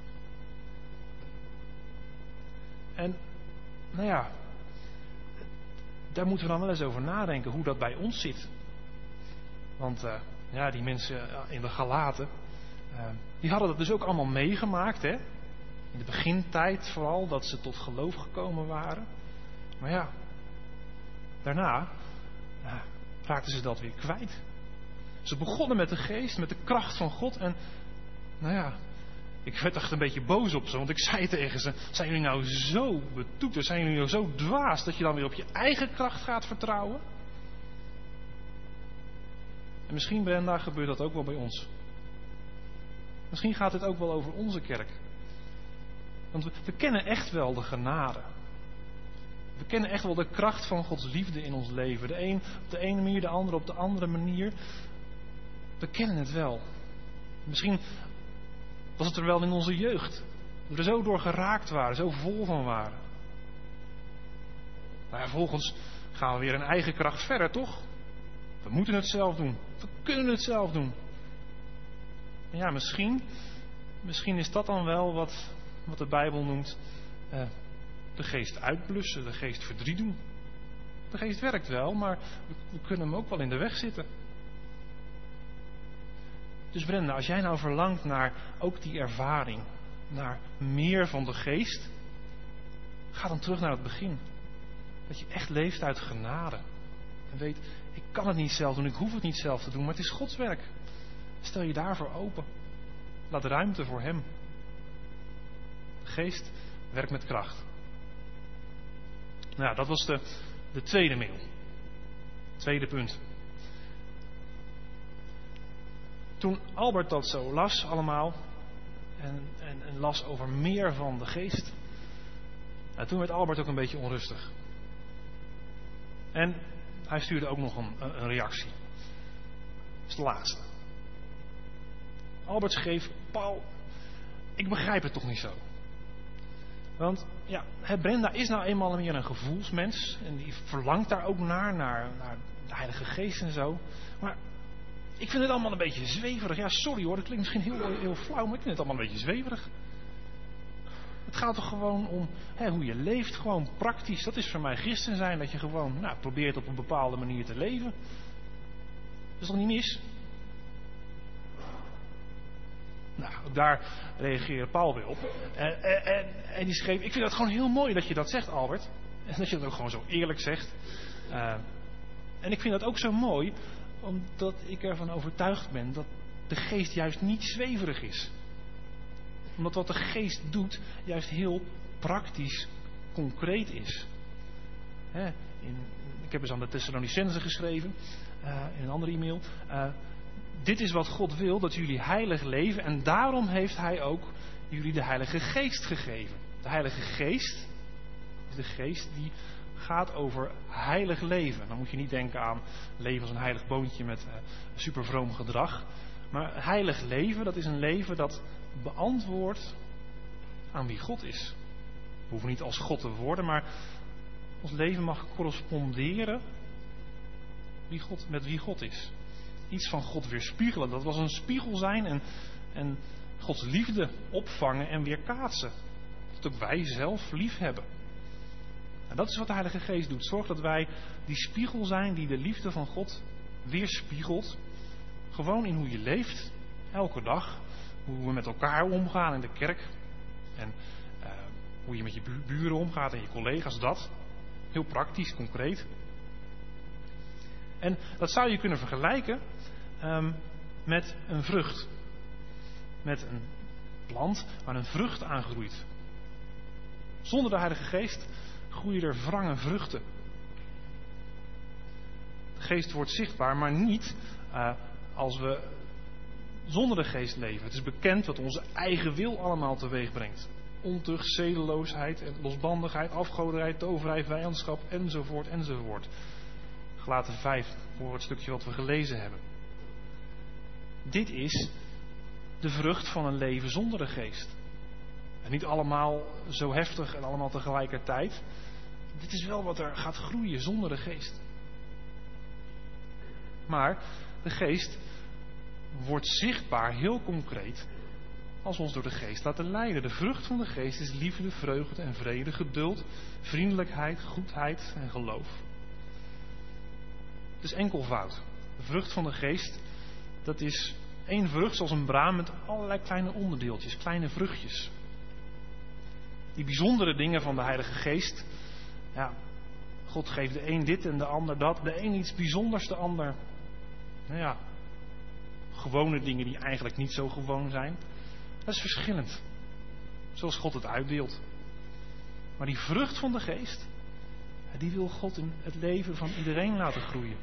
En, nou ja, daar moeten we dan wel eens over nadenken hoe dat bij ons zit. Want die mensen in de Galaten, die hadden dat dus ook allemaal meegemaakt, hè? In de begintijd vooral, dat ze tot geloof gekomen waren. Maar ja, daarna raakten ze dat weer kwijt. Ze begonnen met de geest, met de kracht van God. En nou ja, ik werd echt een beetje boos op ze. Want ik zei tegen ze, zijn jullie nou zo betoeterd? Zijn jullie nou zo dwaas dat je dan weer op je eigen kracht gaat vertrouwen? En misschien, Brenda, gebeurt dat ook wel bij ons. Misschien gaat het ook wel over onze kerk. Want we kennen echt wel de genade. We kennen echt wel de kracht van Gods liefde in ons leven. De een op de ene manier, de ander op de andere manier. We kennen het wel. Misschien was het er wel in onze jeugd. Dat we er zo door geraakt waren, zo vol van waren. Maar vervolgens gaan we weer in eigen kracht verder, toch? We moeten het zelf doen. We kunnen het zelf doen. En ja, misschien is dat dan wel wat de Bijbel noemt de geest uitblussen, de geest verdriet doen. De geest werkt wel, maar we kunnen hem ook wel in de weg zitten. Dus Brenda, als jij nou verlangt naar ook die ervaring, naar meer van de geest, ga dan terug naar het begin. Dat je echt leeft uit genade. En weet, ik kan het niet zelf doen, ik hoef het niet zelf te doen, maar het is Gods werk. Stel je daarvoor open. Laat ruimte voor Hem. De geest werkt met kracht. Nou, dat was de tweede mail. Tweede punt. Toen Albert dat zo las allemaal en las over meer van de geest, toen werd Albert ook een beetje onrustig. En hij stuurde ook nog een reactie. Dat is de laatste. Albert schreef, Paul, ik begrijp het toch niet zo. Want ja, Brenda is nou eenmaal meer een gevoelsmens. En die verlangt daar ook naar de Heilige Geest en zo. Maar ik vind het allemaal een beetje zweverig. Ja, sorry hoor, dat klinkt misschien heel flauw, maar ik vind het allemaal een beetje zweverig. Het gaat toch gewoon om hoe je leeft, gewoon praktisch. Dat is voor mij christen zijn, dat je gewoon probeert op een bepaalde manier te leven. Dat is toch niet mis? Nou, ook daar reageerde Paul weer op. En die schreef, ik vind het gewoon heel mooi dat je dat zegt, Albert. En dat je dat ook gewoon zo eerlijk zegt. En ik vind dat ook zo mooi, omdat ik ervan overtuigd ben dat de geest juist niet zweverig is. Omdat wat de geest doet juist heel praktisch, concreet is. Ik heb eens aan de Thessalonicenzen geschreven, in een andere e-mail. Dit is wat God wil, dat jullie heilig leven. En daarom heeft Hij ook jullie de Heilige Geest gegeven. De Heilige Geest is de geest die gaat over heilig leven. Dan moet je niet denken aan leven als een heilig boontje met supervroom gedrag. Maar heilig leven, dat is een leven dat beantwoordt aan wie God is. We hoeven niet als God te worden, maar ons leven mag corresponderen met wie God is. Iets van God weerspiegelen. Dat was een spiegel zijn en Gods liefde opvangen en weerkaatsen. Dat ook wij zelf lief hebben. En dat is wat de Heilige Geest doet. Zorg dat wij die spiegel zijn die de liefde van God weerspiegelt. Gewoon in hoe je leeft. Elke dag. Hoe we met elkaar omgaan in de kerk. En hoe je met je buren omgaat en je collega's. Dat. Heel praktisch, concreet. En dat zou je kunnen vergelijken met een vrucht. Met een plant waar een vrucht aan groeit. Zonder de Heilige Geest groeien er wrange vruchten. De Geest wordt zichtbaar, maar niet als we zonder de Geest leven. Het is bekend wat onze eigen wil allemaal teweeg brengt. Ontucht, zedeloosheid, losbandigheid, afgoderij, toverij, vijandschap, enzovoort, enzovoort. Galaten 5, voor het stukje wat we gelezen hebben. Dit is de vrucht van een leven zonder de Geest. En niet allemaal zo heftig en allemaal tegelijkertijd. Dit is wel wat er gaat groeien zonder de Geest. Maar de Geest wordt zichtbaar, heel concreet, als we ons door de Geest laten leiden. De vrucht van de Geest is liefde, vreugde en vrede, geduld, vriendelijkheid, goedheid en geloof. Het is enkelvoud. De vrucht van de Geest, dat is één vrucht zoals een braam met allerlei kleine onderdeeltjes, kleine vruchtjes. Die bijzondere dingen van de Heilige Geest, ja, God geeft de een dit en de ander dat. De een iets bijzonders, de ander, nou ja, gewone dingen die eigenlijk niet zo gewoon zijn. Dat is verschillend. Zoals God het uitdeelt. Maar die vrucht van de Geest, die wil God in het leven van iedereen laten groeien.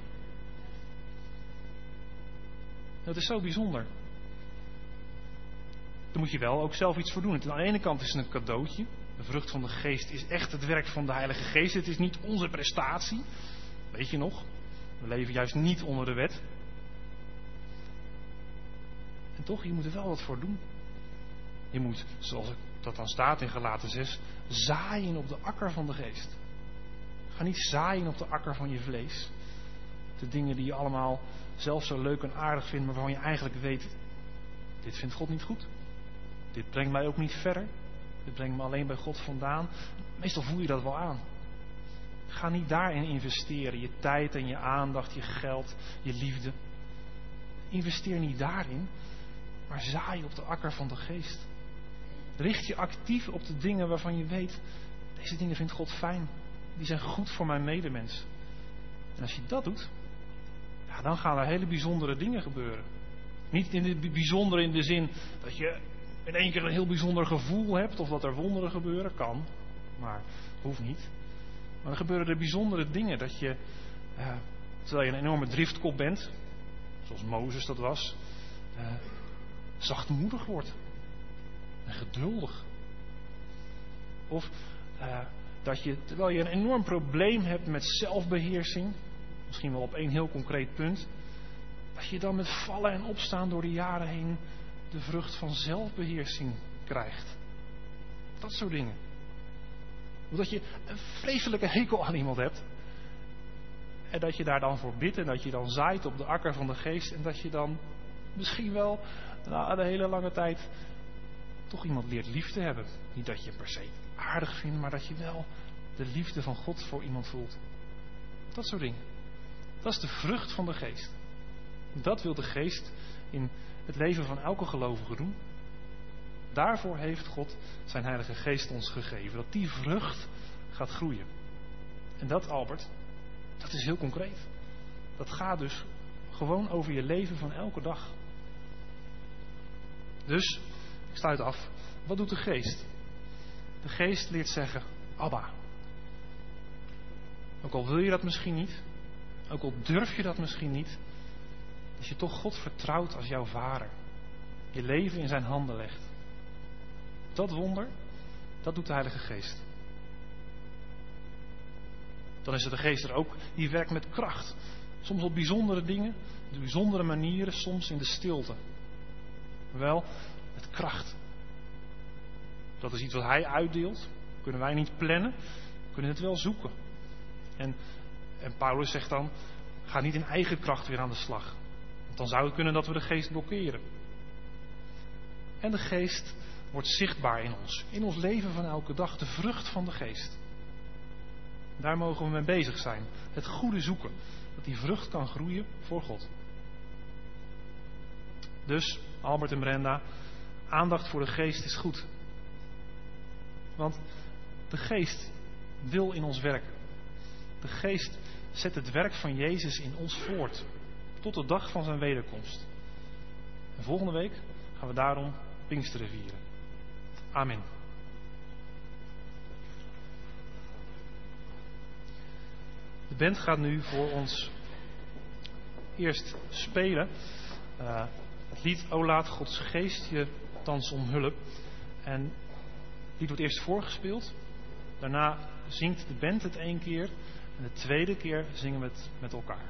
Dat is zo bijzonder. Daar moet je wel ook zelf iets voor doen. Aan de ene kant is het een cadeautje. De vrucht van de Geest is echt het werk van de Heilige Geest. Het is niet onze prestatie. Weet je nog? We leven juist niet onder de wet. En toch, je moet er wel wat voor doen. Je moet, zoals dat dan staat in Galaten 6, zaaien op de akker van de Geest. Ga niet zaaien op de akker van je vlees. De dingen die je allemaal zelf zo leuk en aardig vindt, maar waarvan je eigenlijk weet, dit vindt God niet goed. Dit brengt mij ook niet verder. Dit brengt me alleen bij God vandaan. Meestal voel je dat wel aan. Ga niet daarin investeren. Je tijd en je aandacht, je geld, je liefde. Investeer niet daarin, maar zaai op de akker van de Geest. Richt je actief op de dingen waarvan je weet, deze dingen vindt God fijn. Die zijn goed voor mijn medemens. En als je dat doet, ja, dan gaan er hele bijzondere dingen gebeuren. Niet in de bijzondere in de zin dat je in één keer een heel bijzonder gevoel hebt of dat er wonderen gebeuren. Kan, maar hoeft niet. Maar dan gebeuren er bijzondere dingen dat je, terwijl je een enorme driftkop bent, zoals Mozes dat was, zachtmoedig wordt. En geduldig. Of dat je, terwijl je een enorm probleem hebt met zelfbeheersing, misschien wel op één heel concreet punt, dat je dan met vallen en opstaan door de jaren heen de vrucht van zelfbeheersing krijgt. Dat soort dingen. Of dat je een vreselijke hekel aan iemand hebt. En dat je daar dan voor bidt en dat je dan zaait op de akker van de Geest. En dat je dan misschien wel na de hele lange tijd toch iemand leert lief te hebben. Niet dat je hem per se aardig vindt, maar dat je wel de liefde van God voor iemand voelt. Dat soort dingen. Dat is de vrucht van de Geest. Dat wil de Geest in het leven van elke gelovige doen. Daarvoor heeft God zijn Heilige Geest ons gegeven. Dat die vrucht gaat groeien. En dat, Albert, dat is heel concreet. Dat gaat dus gewoon over je leven van elke dag. Dus, ik sluit af. Wat doet de Geest? De Geest leert zeggen, Abba. Ook al wil je dat misschien niet. Ook al durf je dat misschien niet. Dat je toch God vertrouwt als jouw vader. Je leven in zijn handen legt. Dat wonder, dat doet de Heilige Geest. Dan is het de Geest er ook, die werkt met kracht. Soms op bijzondere dingen, op bijzondere manieren, soms in de stilte. Wel, met kracht. Dat is iets wat hij uitdeelt. Kunnen wij niet plannen, we kunnen het wel zoeken. En Paulus zegt dan, ga niet in eigen kracht weer aan de slag. Want dan zou het kunnen dat we de Geest blokkeren. En de Geest wordt zichtbaar in ons. In ons leven van elke dag, de vrucht van de Geest. Daar mogen we mee bezig zijn. Het goede zoeken. Dat die vrucht kan groeien voor God. Dus, Albert en Brenda, aandacht voor de Geest is goed. Want de Geest wil in ons werken. De Geest zet het werk van Jezus in ons voort. Tot de dag van zijn wederkomst. En volgende week gaan we daarom Pinksteren vieren. Amen. De band gaat nu voor ons eerst spelen. Het lied O laat Gods geest je thans omhullen. En het lied wordt eerst voorgespeeld. Daarna zingt de band het 1 keer. En de tweede keer zingen we het met elkaar.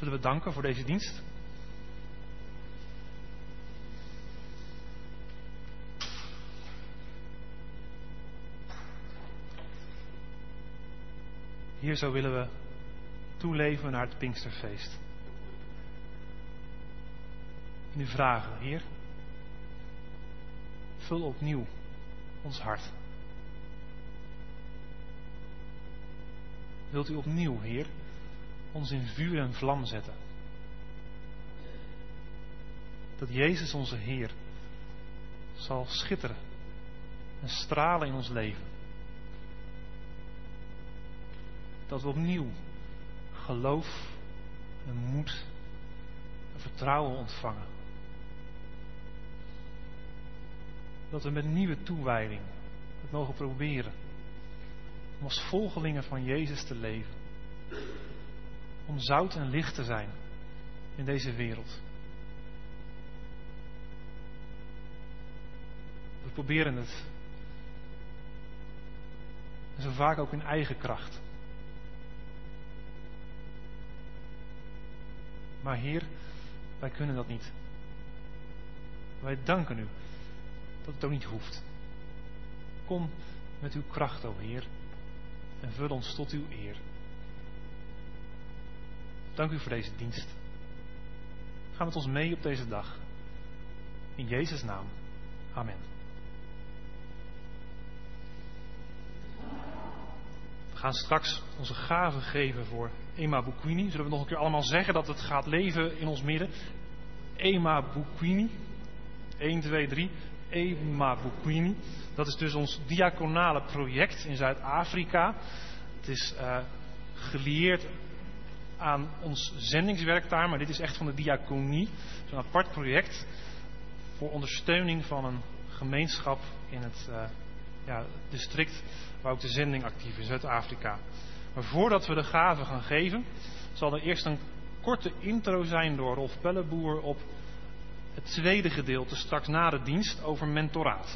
Zullen we danken voor deze dienst? Hier zo willen we toeleven naar het Pinksterfeest. En u vragen, Heer, vul opnieuw ons hart. Wilt u opnieuw, Heer, ons in vuur en vlam zetten? Dat Jezus onze Heer zal schitteren en stralen in ons leven. Dat we opnieuw geloof en moed en vertrouwen ontvangen. Dat we met nieuwe toewijding het mogen proberen om als volgelingen van Jezus te leven. Om zout en licht te zijn in deze wereld. We proberen het. En zo vaak ook in eigen kracht. Maar Heer, wij kunnen dat niet. Wij danken u dat het ook niet hoeft. Kom met uw kracht, o Heer, en vul ons tot uw eer. Dank u voor deze dienst. Ga met ons mee op deze dag. In Jezus' naam. Amen. We gaan straks onze gaven geven voor Emma Bukwini. Zullen we nog een keer allemaal zeggen dat het gaat leven in ons midden? Emma Bukwini. 1, 2, 3. Emma Bukwini. Dat is dus ons diaconale project in Zuid-Afrika. Het is gelieerd aan ons zendingswerk daar, maar dit is echt van de diaconie. Het is een apart project voor ondersteuning van een gemeenschap in het district waar ook de zending actief is, Zuid-Afrika. Maar voordat we de gaven gaan geven, zal er eerst een korte intro zijn door Rolf Pelleboer op het tweede gedeelte, straks na de dienst, over mentoraat.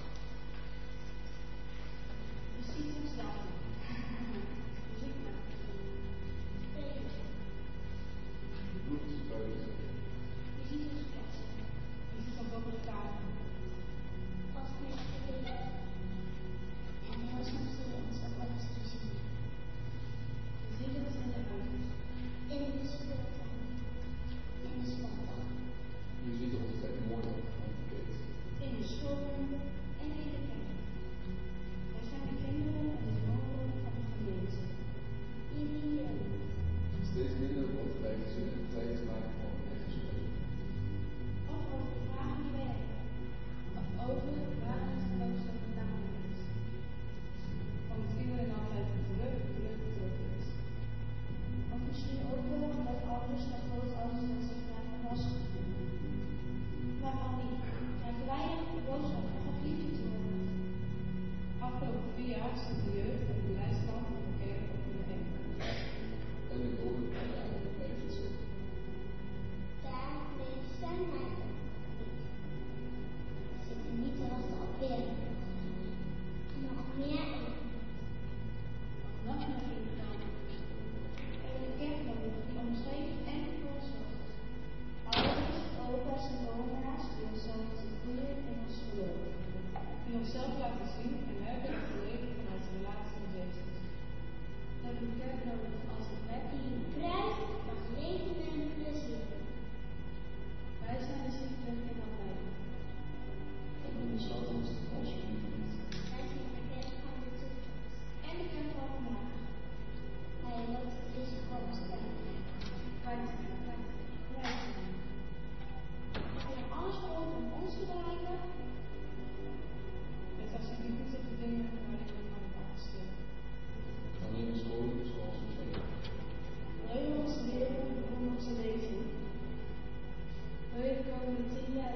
Wil je de komende 10 jaar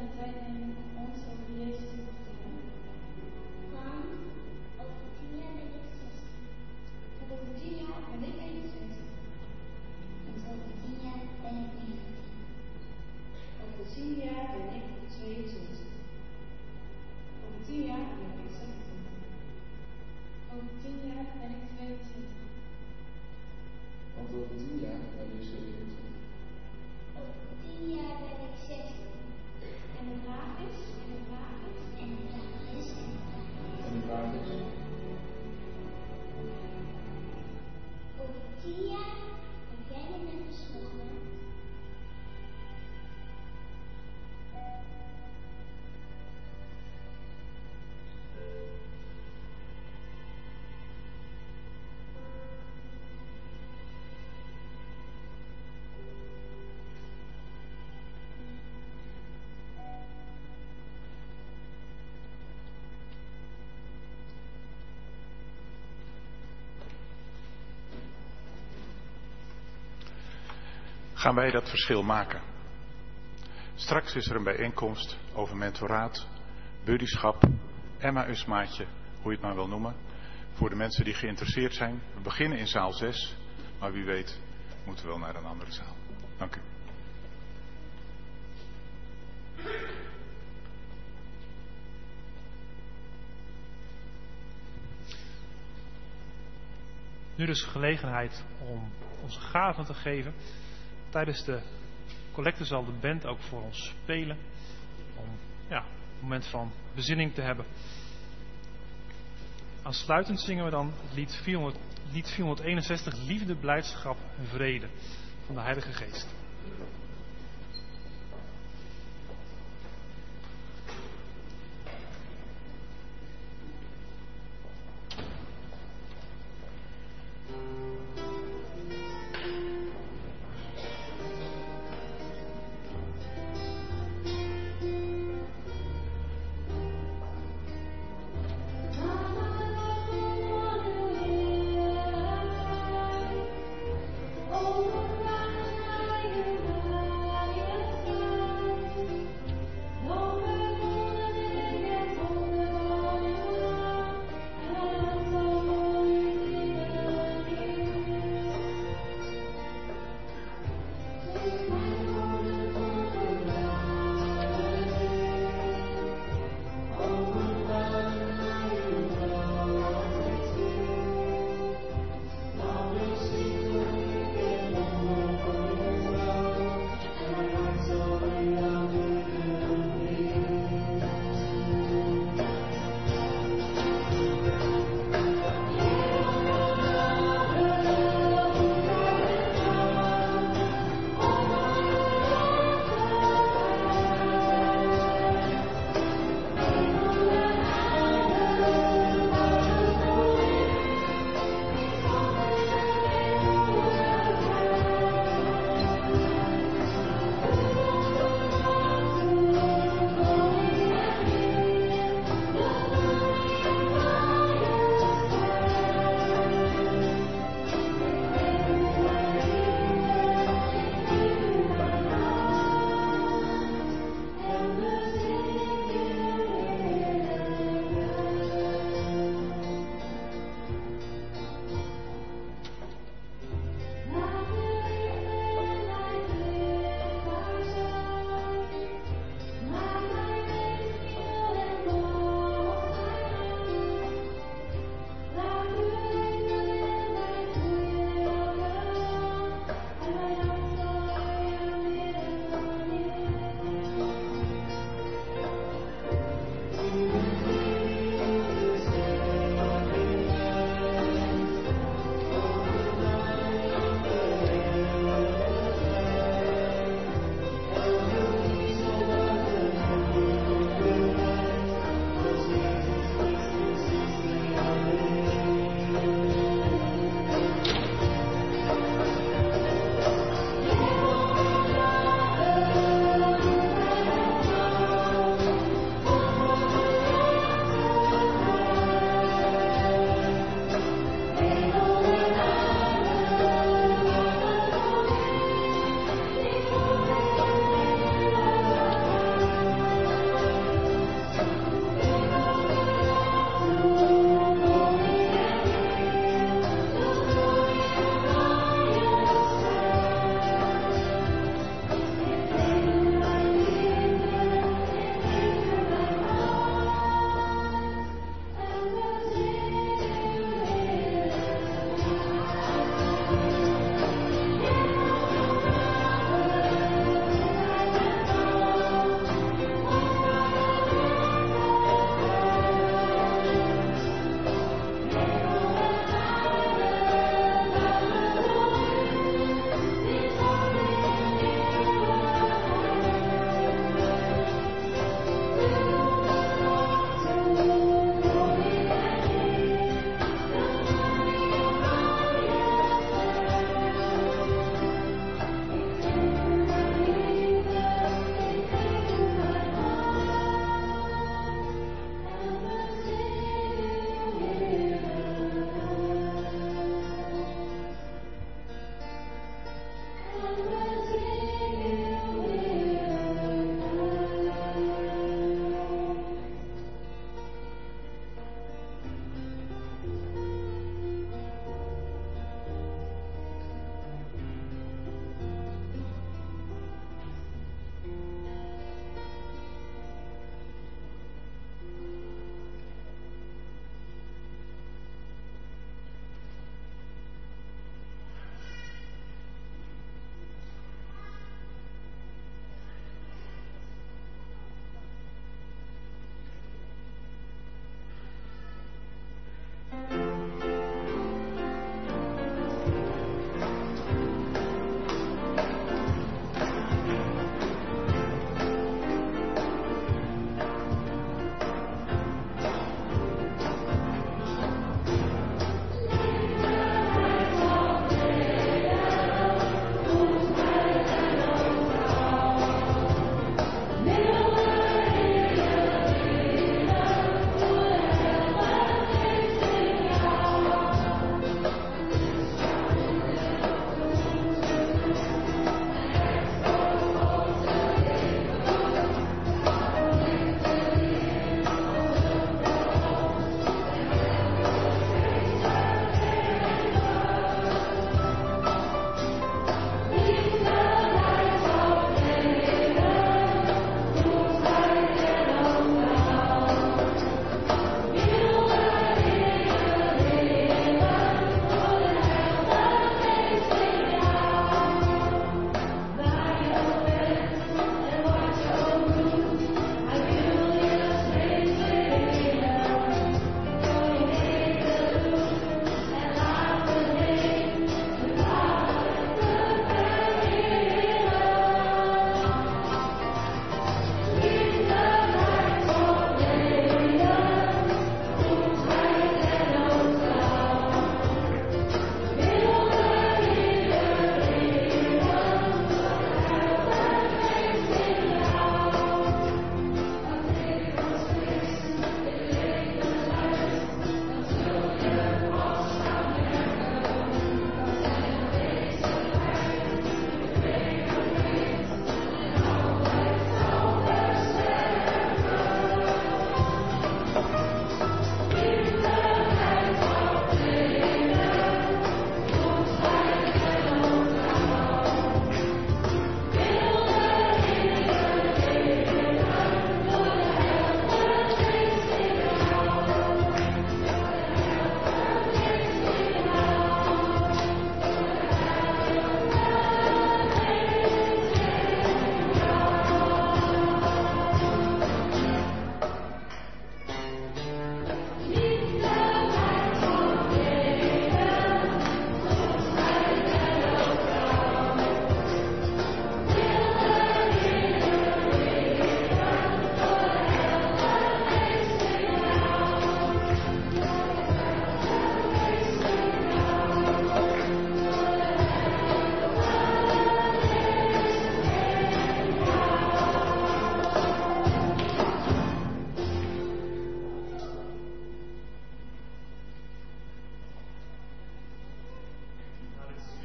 vraag is? Over 10 jaar heb jij de netjes nog gemaakt? Gaan wij dat verschil maken? Straks is er een bijeenkomst over mentoraat, buddyschap, Emmausmaatje, hoe je het maar wil noemen. Voor de mensen die geïnteresseerd zijn. We beginnen in zaal 6, maar wie weet moeten we wel naar een andere zaal. Dank u. Nu dus gelegenheid om onze gaven te geven. Tijdens de collecte zal de band ook voor ons spelen. Om een moment van bezinning te hebben. Aansluitend zingen we dan het lied 461, Liefde, Blijdschap en Vrede van de Heilige Geest. Oh,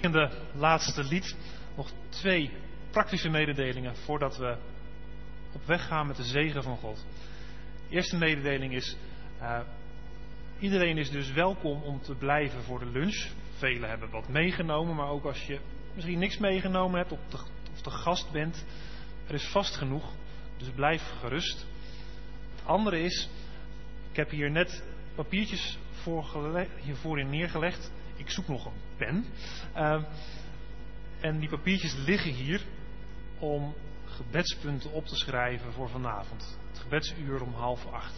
In de laatste lied nog 2 praktische mededelingen voordat we op weg gaan met de zegen van God. De eerste mededeling is, iedereen is dus welkom om te blijven voor de lunch. Velen hebben wat meegenomen, maar ook als je misschien niks meegenomen hebt of de gast bent, er is vast genoeg, dus blijf gerust. Het andere is, ik heb hier net papiertjes hiervoor neergelegd. Ik zoek nog een pen. En die papiertjes liggen hier om gebedspunten op te schrijven voor vanavond. Het gebedsuur om 7:30.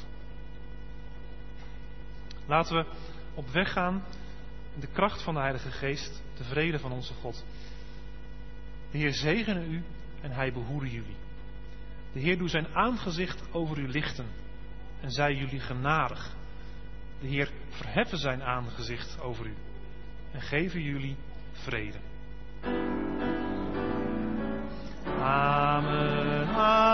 Laten we op weg gaan in de kracht van de Heilige Geest, de vrede van onze God. De Heer zegene u en hij behoede jullie. De Heer doe zijn aangezicht over u lichten en zij jullie genadig. De Heer verheffen zijn aangezicht over u en geven jullie vrede. Amen. Amen.